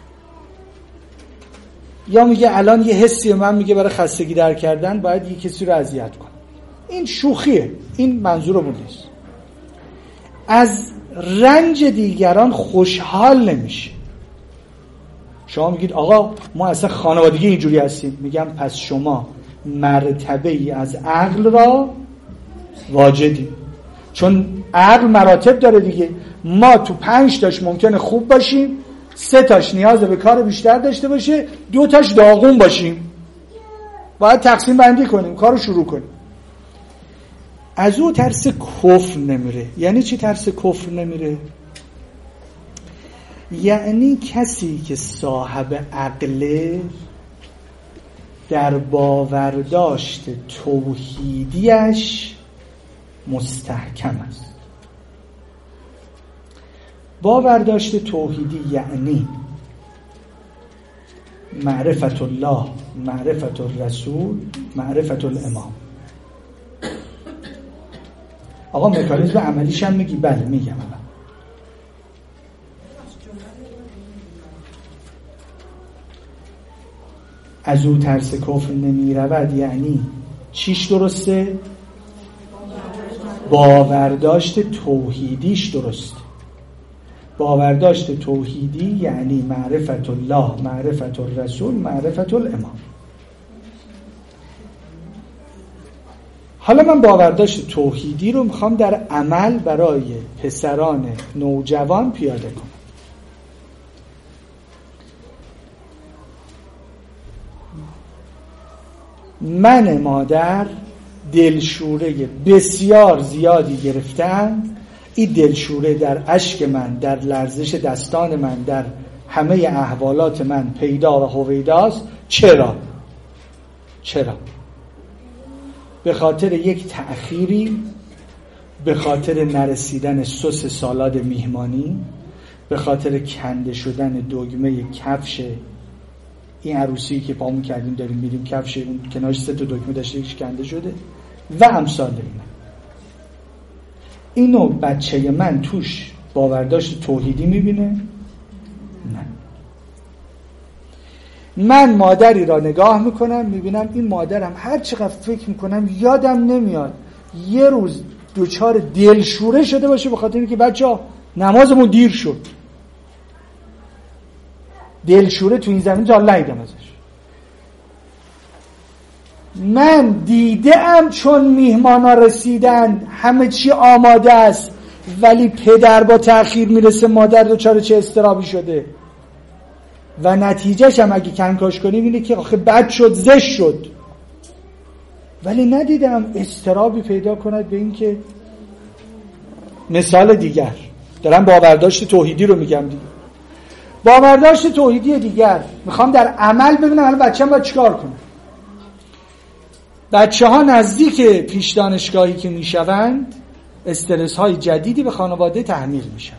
یا میگه الان یه حسی من میگه برای خستگی در کردن باید یه کسی رو اذیت کنم. این شوخیه، این منظورمون نیست. از رنج دیگران خوشحال نمیشه. شما میگید آقا ما اصلا خانوادگی اینجوری هستیم، میگم پس شما مرتبه ای از عقل را واجدی، چون عقل مراتب داره دیگه. ما تو پنج تاش ممکنه خوب باشیم، سه تاش نیاز به کار بیشتر داشته باشه، دو تاش داغون باشیم. باید تقسیم بندی کنیم، کارو شروع کنیم. از او ترس کفر نمیره. یعنی چی ترس کفر نمیره؟ یعنی کسی که صاحب عقله در باورداشت توحیدیش مستحکم است. باورداشت توحیدی یعنی معرفت الله، معرفت الرسول، معرفت الامام. آقا مکانیزم عملیش هم میگی؟ بله میگم. از او ترس کفر نمی رود یعنی چیش درسته؟ باورداشت توحیدیش درسته. باورداشت توحیدی یعنی معرفت الله، معرفت الرسول، معرفت الامام. حالا من باورداشت توحیدی رو میخوام در عمل برای پسران نوجوان پیاده کنم. من مادر دلشوره بسیار زیادی گرفتم. این دلشوره در اشک من، در لرزش دستان من، در همه احوالات من پیدا و هویداست. چرا؟ چرا؟ به خاطر یک تأخیری، به خاطر نرسیدن سس سالاد میهمانی، به خاطر کنده شدن دگمه کفش این عروسی که پامون کردیم داریم میریم، کفش اون کنارش سه تا دکمه داشته یکیش کنده شده و امثال اینا. اینو بچه من توش باورداشت توحیدی میبینه؟ نه. من مادری را نگاه میکنم میبینم این مادرم هر چقدر فکر میکنم یادم نمیاد یه روز دوچار دلشوره شده باشه به خاطر اینکه بچه‌ها نمازمون دیر شد. دلشوره تو این زمین تا ندیدم ازش. من دیدم چون میهمانا رسیدن همه چی آماده است ولی پدر با تأخیر میرسه، مادر دوچار چه استرابی شده و نتیجهش هم اگه کنکاش کنیم اینه که آخه بد شد، زشت شد. ولی ندیدم استرابی پیدا کند به این که مثال دیگر دارم باورداشت توحیدی رو میگم دیگه. باورداشت توحیدی دیگر میخوام در عمل ببینم الان بچه‌م باید چیکار کنه. بچه ها نزدیک پیش دانشگاهی که میشوند استرس های جدیدی به خانواده تحمیل میشن.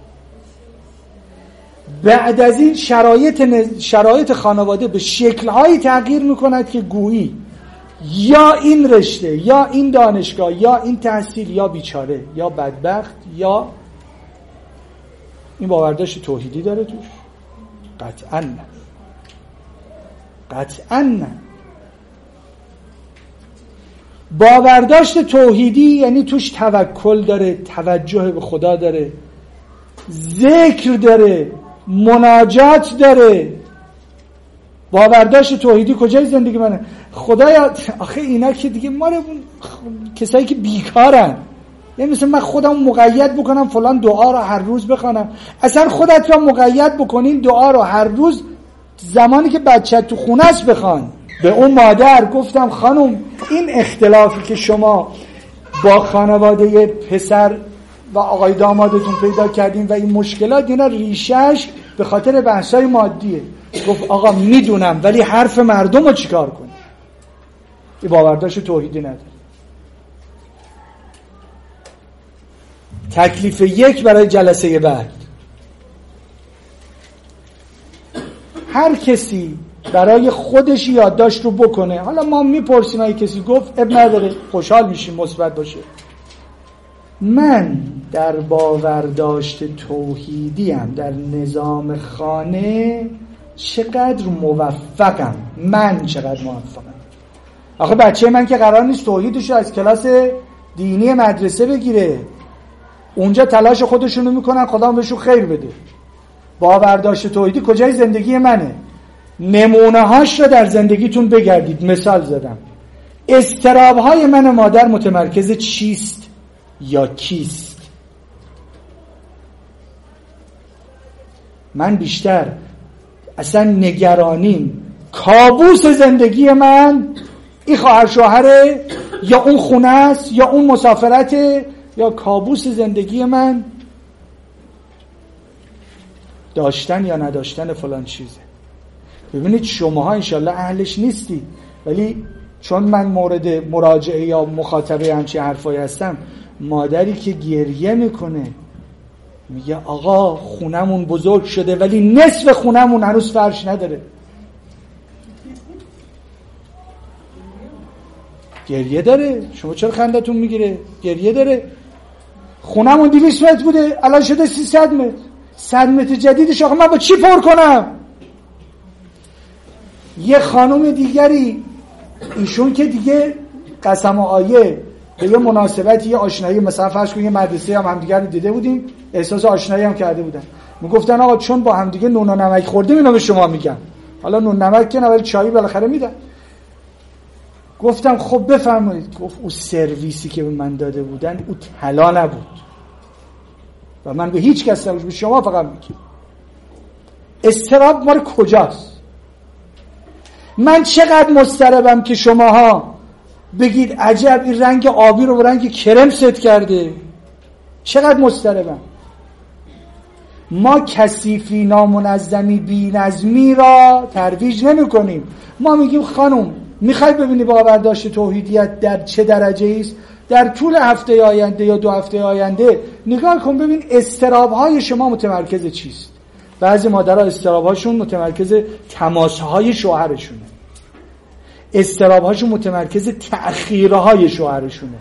بعد از این شرایط نز... شرایط خانواده به شکل‌هایی تغییر میکند که گویی یا این رشته یا این دانشگاه یا این تحصیل یا بیچاره یا بدبخت یا این باورداشت توحیدی داره توش. قطعاً نه، قطعاً نه. باورداشت توحیدی یعنی توش توکل داره، توجه به خدا داره، ذکر داره، مناجات داره. باورداشت توحیدی کجای زندگی منه؟ خدایا آخه اینا که دیگه ما رو کسایی که بیکارن، یعنی مثل من خودم مقید بکنم فلان دعا رو هر روز بخوانم. اصلا خودت رو مقید بکنین دعا رو هر روز زمانی که بچت تو خونه است بخوان. به اون مادر گفتم خانم این اختلافی که شما با خانواده پسر و آقای دامادتون پیدا کردین و این مشکلات اینا ریشش به خاطر بحثای مادیه. گفت آقا میدونم ولی حرف مردم رو چیکار کنی؟ این باورداشت توحیدی نداره. تکلیف یک برای جلسه بعد. هر کسی برای خودش یادداشت رو بکنه. حالا ما میپرسیم اگه کسی گفت اب نداره، خوشحال میشیم مثبت باشه. من در باورداشت توحیدیم در نظام خانه چقدر موفقم. من چقدر موفقم. آخه بچه من که قرار نیست توحیدش از کلاس دینی مدرسه بگیره. اونجا تلاش خودشونو میکنن خدا بهشون خیر بده. باورداشت توحیدی کجای زندگی منه؟ نمونه هاش رو در زندگیتون بگردید. مثال زدم. اضطراب های من مادر متمرکز چیست یا کیست؟ من بیشتر اصلا نگرانیم کابوس زندگی من این خواهر شوهره یا اون خونه است یا اون مسافرته، یا کابوس زندگی من داشتن یا نداشتن فلان چیزه. ببینید شماها انشالله اهلش نیستید، ولی چون من مورد مراجعه یا مخاطبه همچین حرفایی هستم، مادری که گریه میکنه میگه آقا خونمون بزرگ شده ولی نصف خونمون هنوز فرش نداره. گریه داره. شما چرا خندتون میگیره؟ گریه داره. خونمون دویست متر بوده الان شده سیصد متر. صد متر جدیدش آقا من با چی پر کنم؟ یه خانم دیگری، ایشون که دیگه قسم و آیه به یه مناسبتی یه آشنایی، مثلا فرض کنید یه مدرسه هم همدیگر رو دیده بودیم، احساس آشنایی هم کرده بودن، میگفتن آقا چون با همدیگه نون و نمک خوردیم اینو به شما میگم. حالا نون نمک که نه ولی چایی بالاخره میدن. گفتم خب بفرمایید. گفت اون سرویسی که به من داده بودن اون طلا نبود و من به هیچ کس نبود، به شما فقط میگم. استراب مال کجاست؟ من چقدر مضطربم که شماها بگید عجب این رنگ آبی رو با رنگ کرم ست کرده. چقدر مضطربم. ما کثیفی، نامنظمی، بی‌نظمی را ترویج نمی کنیم. ما میگیم خانم میخوای ببینی باورداشت توحیدیت در چه درجه است؟ در طول هفته آینده یا دو هفته آینده نگاه کن ببین اضطراب‌های شما متمرکز چیست. بعضی مادرها اضطراب‌هاشون متمرکز تماس‌های شوهرشونه، اضطراب‌هاشون متمرکز تأخیرهای شوهرشونه،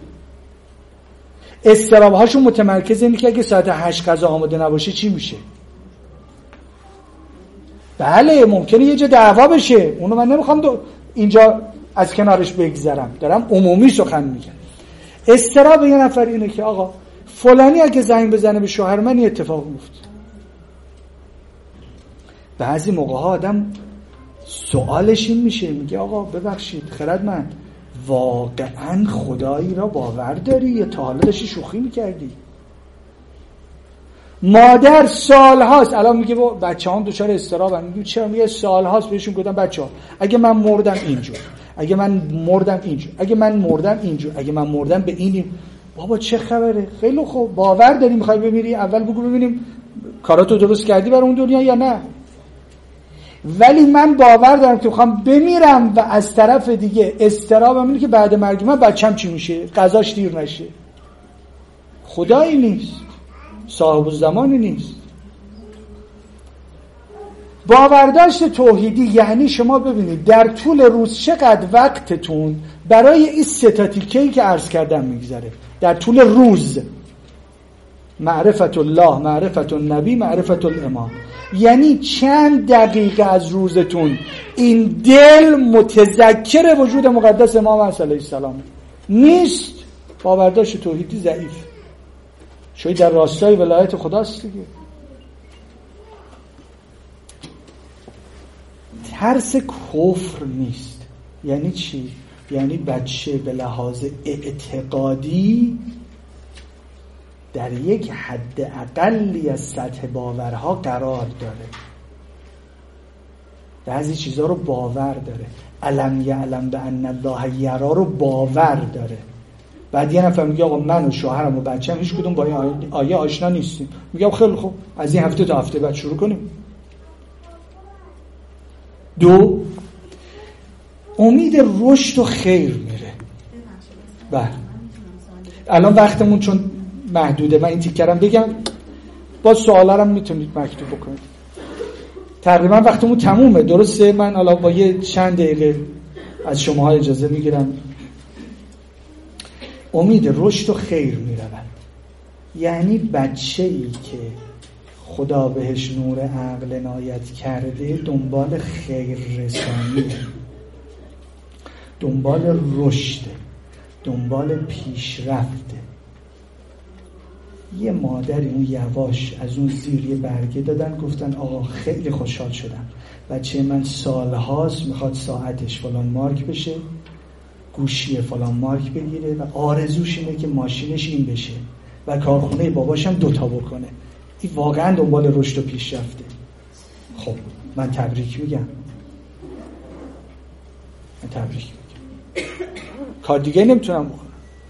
اضطراب‌هاشون متمرکز اینه که اگه ساعت هشت غذا آماده نباشه چی میشه. بله ممکنه یه جا دعوا بشه، اونو من نمیخوام دو اینجا از کنارش بگذرم، دارم عمومی سخن میگم. اضطراب یه نفر اینه که آقا فلانی اگه زنگ بزنه به شوهر من این اتفاق میفته. بعضی موقع ها آدم سوالش این میشه، میگه آقا ببخشید خردمند واقعا خدایی را باور داری یا تا حالا داشتی شوخی میکردی؟ مادر سال هاست الان میگه با بچه هم دچار اضطراب هم، میگه چرا؟ میگه سال هاست بهشون گفتم بچه ها اگه من مردم اینجور، اگه من مردم اینجور، اگه من مردم اینجور، اگه من مردم به اینیم. بابا چه خبره؟ خیلی خوب باور داری میخوای بمیری؟ اول بگو ببینیم کاراتو درست کردی برای اون دنیا یا نه. ولی من باور دارم که میخوام بمیرم و از طرف دیگه اضطرابم اینه که بعد مرگ من بچم چی میشه، غذاش دیر نشه. خدایی نیست، صاحب الزمانی نیست. باورداشت توحیدی یعنی شما ببینید در طول روز چقدر وقتتون برای این سه تا تیکه‌ای که عرض کردم میگذره. در طول روز معرفت الله، معرفت النبی، معرفت الامام. یعنی چند دقیقه از روزتون این دل متذکر وجود مقدس امام علیه السلام نیست. باورداشت توحیدی ضعیف. شاید در راستای ولایت خداست دیگه. ترس کفر نیست. یعنی چی؟ یعنی بچه به لحاظ اعتقادی در یک حد اقلی از سطح باورها قرار داره، بعضی چیزها رو باور داره. علم یعلم بأن الله یرا رو باور داره. بعد یه نفر میگه آقا من و شوهرم و بچه‌م هیچ کدوم با این آیه آشنا نیستیم. میگم خیلی خوب از این هفته تا هفته بعد شروع کنیم. دو، امید رشد و خیر میره. بله الان وقتمون چون محدوده، من این تیکرم بگم با سوالارم میتونید مکتوب بکنید. تقریبا وقتمون تمومه. درسته من الان با یه چند دقیقه از شماها اجازه میگیرم. امید رشد و خیر میرود یعنی بچه‌ای که خدا بهش نور عقل عنایت کرده دنبال خیر رسانیه، دنبال رشد، دنبال پیشرفته. یه مادری اون یواش از اون زیر یه برگه دادن، گفتن آقا خیلی خوشحال شدم، بچه من سالهاست میخواد ساعتش فلان مارک بشه، گوشی فلان مارک بگیره و آرزوش اینه که ماشینش این بشه و کارخونه باباش هم دوتا بکنه. این واقعا دنبال رشد و پیشرفته. خب من تبریک میگم، من تبریک میگم، کار دیگه نمیتونم بکنم.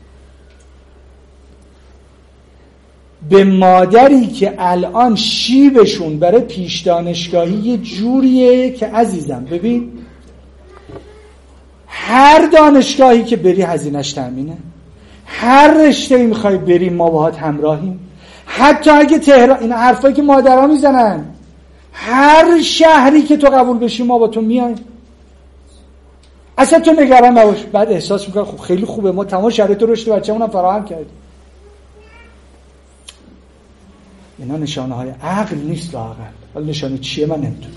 به مادری که الان شیبشون برای پیش دانشگاهی یه جوریه که عزیزم ببین هر دانشگاهی که بری هزینه‌اش تامینه، هر رشته‌ای میخوای بری ما باهات همراهیم، حتی اگه تهران، این حرفایی که مادرها میزنن، هر شهری که تو قبول بشی ما با تو میایم، اصلا تو نگران نباش. بعد احساس میکنه خب خیلی خوبه، ما تمام شرایط رشد بچه‌مون فراهم کردیم. اینا نشانه های عقل نیست لااقل. حالا نشانه چیه من نمیدونم.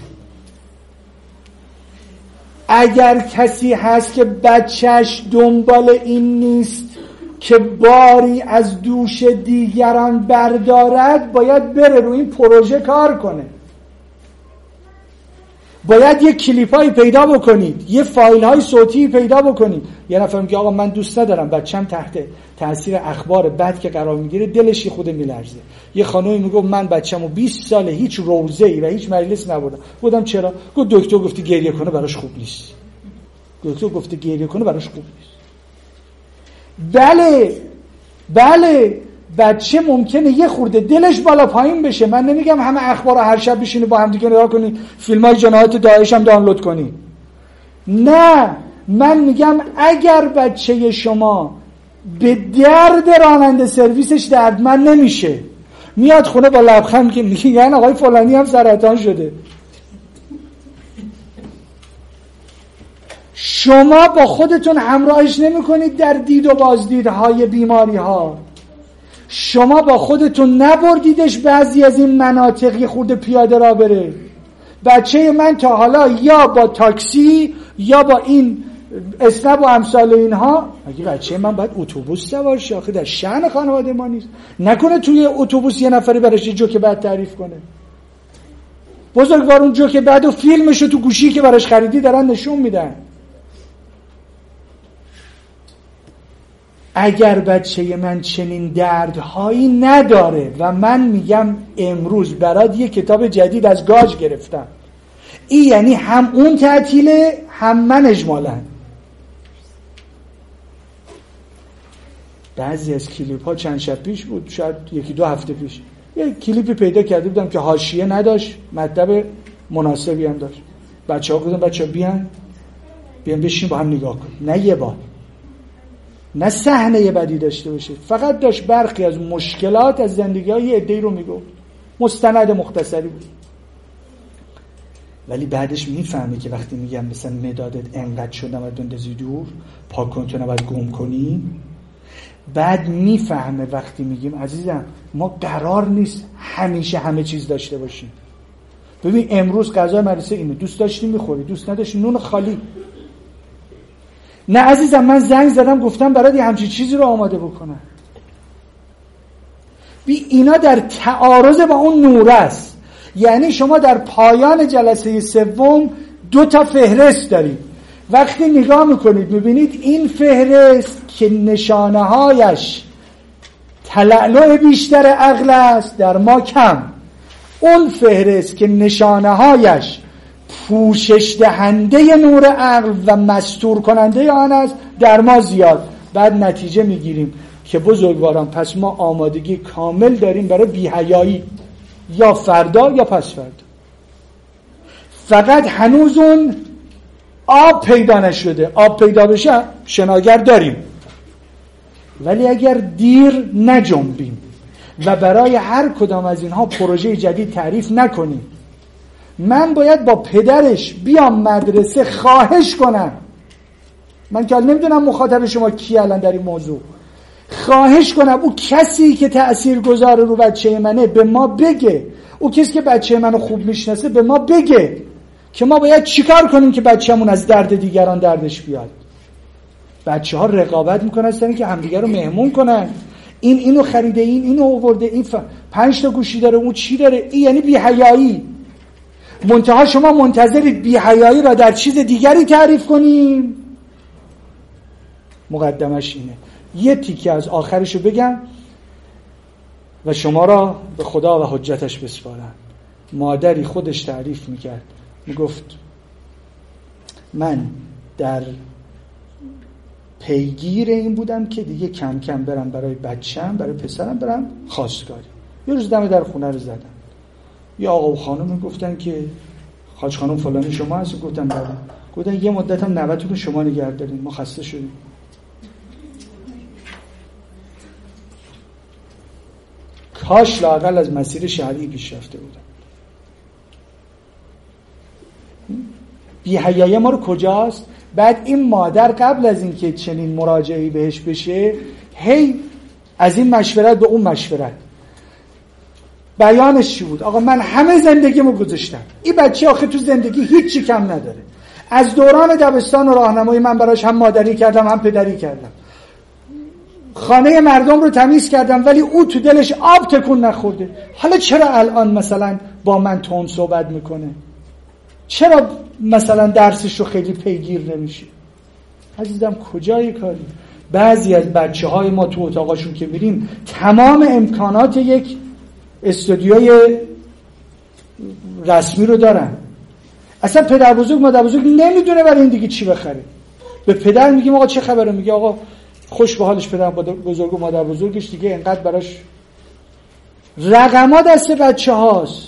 اگر کسی هست که بچهش دنبال این نیست که باری از دوش دیگران بردارد، باید بره روی این پروژه کار کنه. باید یه کلیپایی پیدا بکنید، یه فایل‌های صوتی پیدا بکنید. یه نفر میگه آقا من دوست ندارم بچه‌م تحت تاثیر اخبار بد که قرار میگیره دلش خود میلرزه. یه خانومی میگه من بچه‌مو بیست ساله هیچ روضه‌ای و هیچ مجلس نبردم. گفتم چرا؟ گفت دکتر گفته گریه کنه براش خوب نیست. دکتر گفته گریه کنه براش خوب نیست. بله بله بچه ممکنه یه خورده دلش بالا پایین بشه. من نمیگم همه اخبار هر شب بشینی با هم دیگه نگاه کنی، فیلمای جنایات داعش هم دانلود کنی. نه، من میگم اگر بچه شما به درد راننده سرویسش دردمند نمیشه، میاد خونه با لبخند که میگن آقای فلانی هم سرطان شده، شما با خودتون همراهش نمی کنید در دید و بازدیدهای بیماری ها. شما با خودتون نبردیدش بعضی از این مناطقی خورده پیاده را بره. بچه من تا حالا یا با تاکسی یا با این اسنپ و امثال اینها، اگه بچه من باید اتوبوس سوار شه، آخه در شأن خانواده ما نیست. نکنه توی اتوبوس یه نفری براش جوک بد تعریف کنه. بزرگوار اون جوک بد و فیلمشو تو گوشی که براش خریدی دارن نشون میدن. اگر بچه من چنین دردهایی نداره و من میگم امروز برات یه کتاب جدید از گاج گرفتم، این یعنی هم اون تعطیله هم من اجمالا. بعضی از کلیپ ها چند شب پیش بود، شاید یکی دو هفته پیش، یه کلیپی پیدا کرده بودم که حاشیه نداشت، مطلب مناسبی هم داشت. بچه ها گفتن بچه ها بیان بیان بشین با هم نگاه کن. نه یه بار، نه صحنه بدی داشته باشه، فقط داشت برخی از مشکلات از زندگی های یه عده‌ای رو میگفت. مستند مختصری بود. ولی بعدش میفهمه که وقتی میگم مثلا مدادت انقدر شده و بندازی دور، پاک کن تو نباید گم کنی، بعد میفهمه وقتی میگیم عزیزم ما قرار نیست همیشه همه چیز داشته باشیم. ببین امروز غذای مدرسه اینو دوست داشتی میخوری، دوست نداشتی نون خالی. نه عزیزم من زنگ زدم گفتم برات یه همچین چیزی رو آماده بکنم. بی اینا در تعارض با اون نور است. یعنی شما در پایان جلسه سوم دو تا فهرست دارید. وقتی نگاه میکنید میبینید این فهرست که نشانه هایش تلألؤ بیشتر عقل است در ما کم، اون فهرست که نشانه هایش پوشش دهنده نور عقل و مستور کننده آن است در ما زیاد. بعد نتیجه میگیریم که بزرگواران پس ما آمادگی کامل داریم برای بی‌حیایی، یا فردا یا پس فردا. فقط هنوز اون آب پیدا نشده. آب پیدا بشه شناگر داریم، ولی اگر دیر نجنبیم و برای هر کدام از اینها پروژه جدید تعریف نکنیم، من باید با پدرش بیام مدرسه خواهش کنم، من که نمیدونم مخاطب شما کی الان در این موضوع، خواهش کنم او کسی که تأثیر گذاره رو بچه منه به ما بگه، او کسی که بچه منو خوب میشناسه به ما بگه که ما باید چیکار کنیم که بچه‌مون از درد دیگران دردش بیاد. بچه ها رقابت میکنن سن که همدیگر رو مهمون کنن. این اینو خریده، این اینو آورده، این ف... پنج تا گوشی داره، اون چی داره، این یعنی بی‌حیایی. منتها شما منتظرید بی‌حیایی را در چیز دیگری تعریف کنیم. مقدمش اینه. یه تیکه از آخرشو بگم و شما را به خدا و حجتش بسپارم. مادری خودش تعریف میکرد، میگفت من در پیگیر این بودم که دیگه کم کم برم برای بچم، برای پسرم برم خواستگاری. یه روز دم در خونه رو زدم، یه آقا و خانم میگفتن که حاج خانم فلانی شما هست؟ گفتم بله. گفتن یه مدت هم نوه‌تون رو شما نگه دارین، ما خسته شدیم. کاش لااقل از مسیر شرعی پیش رفته بودم. بی‌حیایی ما رو کجاست؟ بعد این مادر قبل از اینکه چنین مراجعه‌ای بهش بشه، هی از این مشورت به اون مشورت. بیانش چی بود؟ آقا من همه زندگیمو گذاشتم، این بچه آخه تو زندگی هیچی کم نداره. از دوران دبستان و راهنمایی من براش هم مادری کردم هم پدری کردم، خانه مردم رو تمیز کردم، ولی او تو دلش آب تکون نخورده. حالا چرا الان مثلا با من تون صحبت میکنه؟ چرا مثلا درسش رو خیلی پیگیر نمیشه؟ عزیزم کجای کاری؟ بعضی از بچه های ما تو اتاقاشون که میریم تمام امکانات یک استودیوی رسمی رو دارن، اصلا پدر بزرگ مادر بزرگ نمیدونه برای این دیگه چی بخره. به پدر میگیم آقا چه خبره؟ میگه آقا خوش به حالش پدر بزرگ و مادر بزرگش دیگه انقدر براش. رقما دست بچه هاست،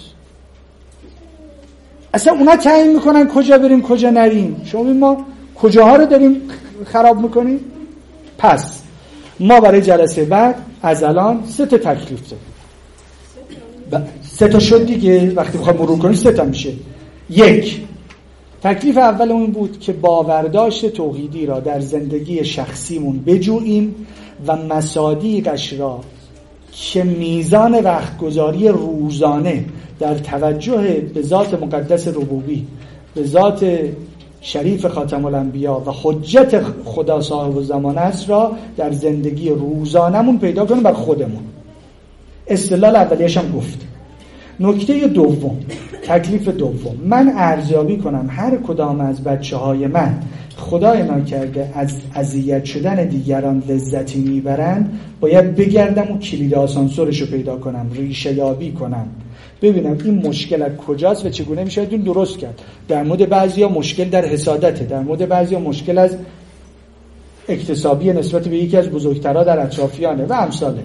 اصلا اونا تعیین میکنن کجا بریم کجا نریم. شما ببین ما کجاها رو داریم خراب میکنیم. پس ما برای جلسه بعد از الان سه تا تکلیف داریم. سه تا شد دیگه، وقتی بخوام مرور کنیم سه تا میشه. یک، تکلیف اول اون بود که باورداشت توحیدی را در زندگی شخصیمون بجوییم و مصادیقش را که میزان وقتگذاری روزانه در توجه به ذات مقدس ربوبی، به ذات شریف خاتم الانبیا و حجت خدا صاحب الزمان است را در زندگی روزانمون پیدا کنیم بر خودمون. استدلال اولیش هم گفت. نکته دوم، تکلیف دوم، من ارزیابی کنم هر کدام از بچه های من خدای ناکرده از اذیت شدن دیگران لذتی میبرند، باید بگردم و کلید آسانسورش رو پیدا کنم، ریشه یابی کنم، ببینم این مشکل از کجاست و چگونه میشه اون درست کرد. در مورد بعضیا مشکل در حسادته، در مورد بعضیا مشکل از اکتسابی نسبت به یکی از بزرگترها در اطرافیانه و امثاله.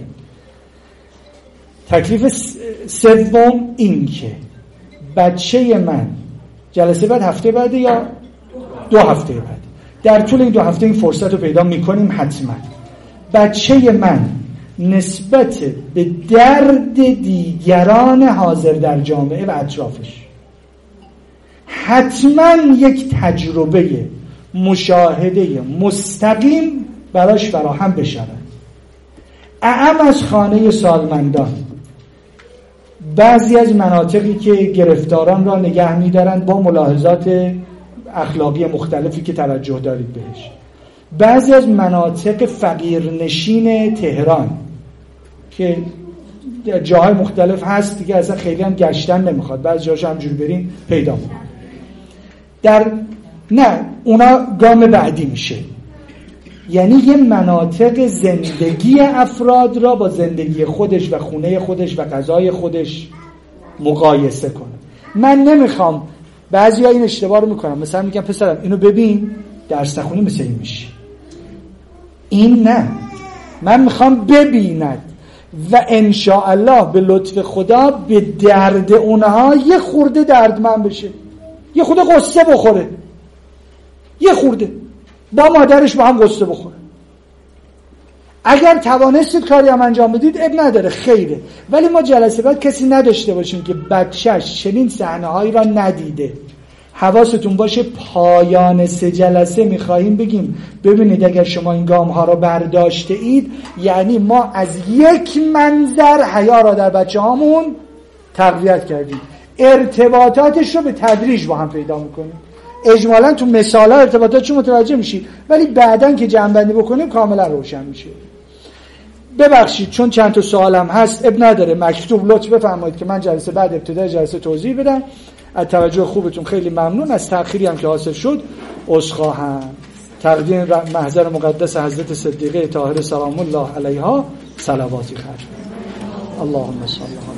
تکلیف سوم این که بچه من جلسه بعد هفته بعد یا دو هفته بعد، در طول این دو هفته این فرصت رو پیدا میکنیم حتما، بچه من نسبت به درد دیگران حاضر در جامعه و اطرافش حتما یک تجربه مشاهده مستقیم براش فراهم بشود. اعم از خانه سالمندان، بعضی از مناطقی که گرفتاران را نگه می‌دارند با ملاحظات اخلاقی مختلفی که توجه دارید بهش، بعضی از مناطق فقیرنشین تهران که جاهای مختلف هست دیگه، اصلا خیلی هم گشتن نمیخواد، بعضی جاش همجوری برین پیدا می‌کنید. در نه اونا گام بعدی میشه، یعنی یه مناطق زندگی افراد را با زندگی خودش و خونه خودش و غذای خودش مقایسه کنه. من نمیخوام، بعضی ها این اشتباه رو میکنم، مثلا میگم پسرم اینو ببین درس نخونی مثل این میشی. این نه، من میخوام ببیند و انشاءالله به لطف خدا به درد اونها یه خورده دردمند بشه، یه خورده قصه بخوره، یه خورده با مادرش با هم قصه بخوره. اگر توانستید کاری هم انجام بدید اب نداره، خیره. ولی ما جلسه بعد کسی نداشته باشیم که بچهش چنین صحنه‌هایی را ندیده. حواستون باشه پایان سه جلسه میخواهیم بگیم ببینید اگر شما این گام ها را برداشته اید، یعنی ما از یک منظر حیا را در بچه هامون تقویت کردیم، ارتباطاتش رو به تدریج با هم پیدا میکنیم. اجمالا تو مثالا ارتباطاتش متوجه میشی، ولی بعدن که جمع بندی بکنیم کاملا روشن میشه. ببخشید چون چند تا سوالم هست اب نداره، مکتوب لطف بفرمایید که من جلسه بعد ابتدای جلسه توضیح بدم. از توجه خوبتون خیلی ممنون. از تأخیری هم که حاصل شد عذرخواهم. تقدیم محضر مقدس حضرت صدیقه طاهره سلام الله علیها صلواتی خرج. اللهم صل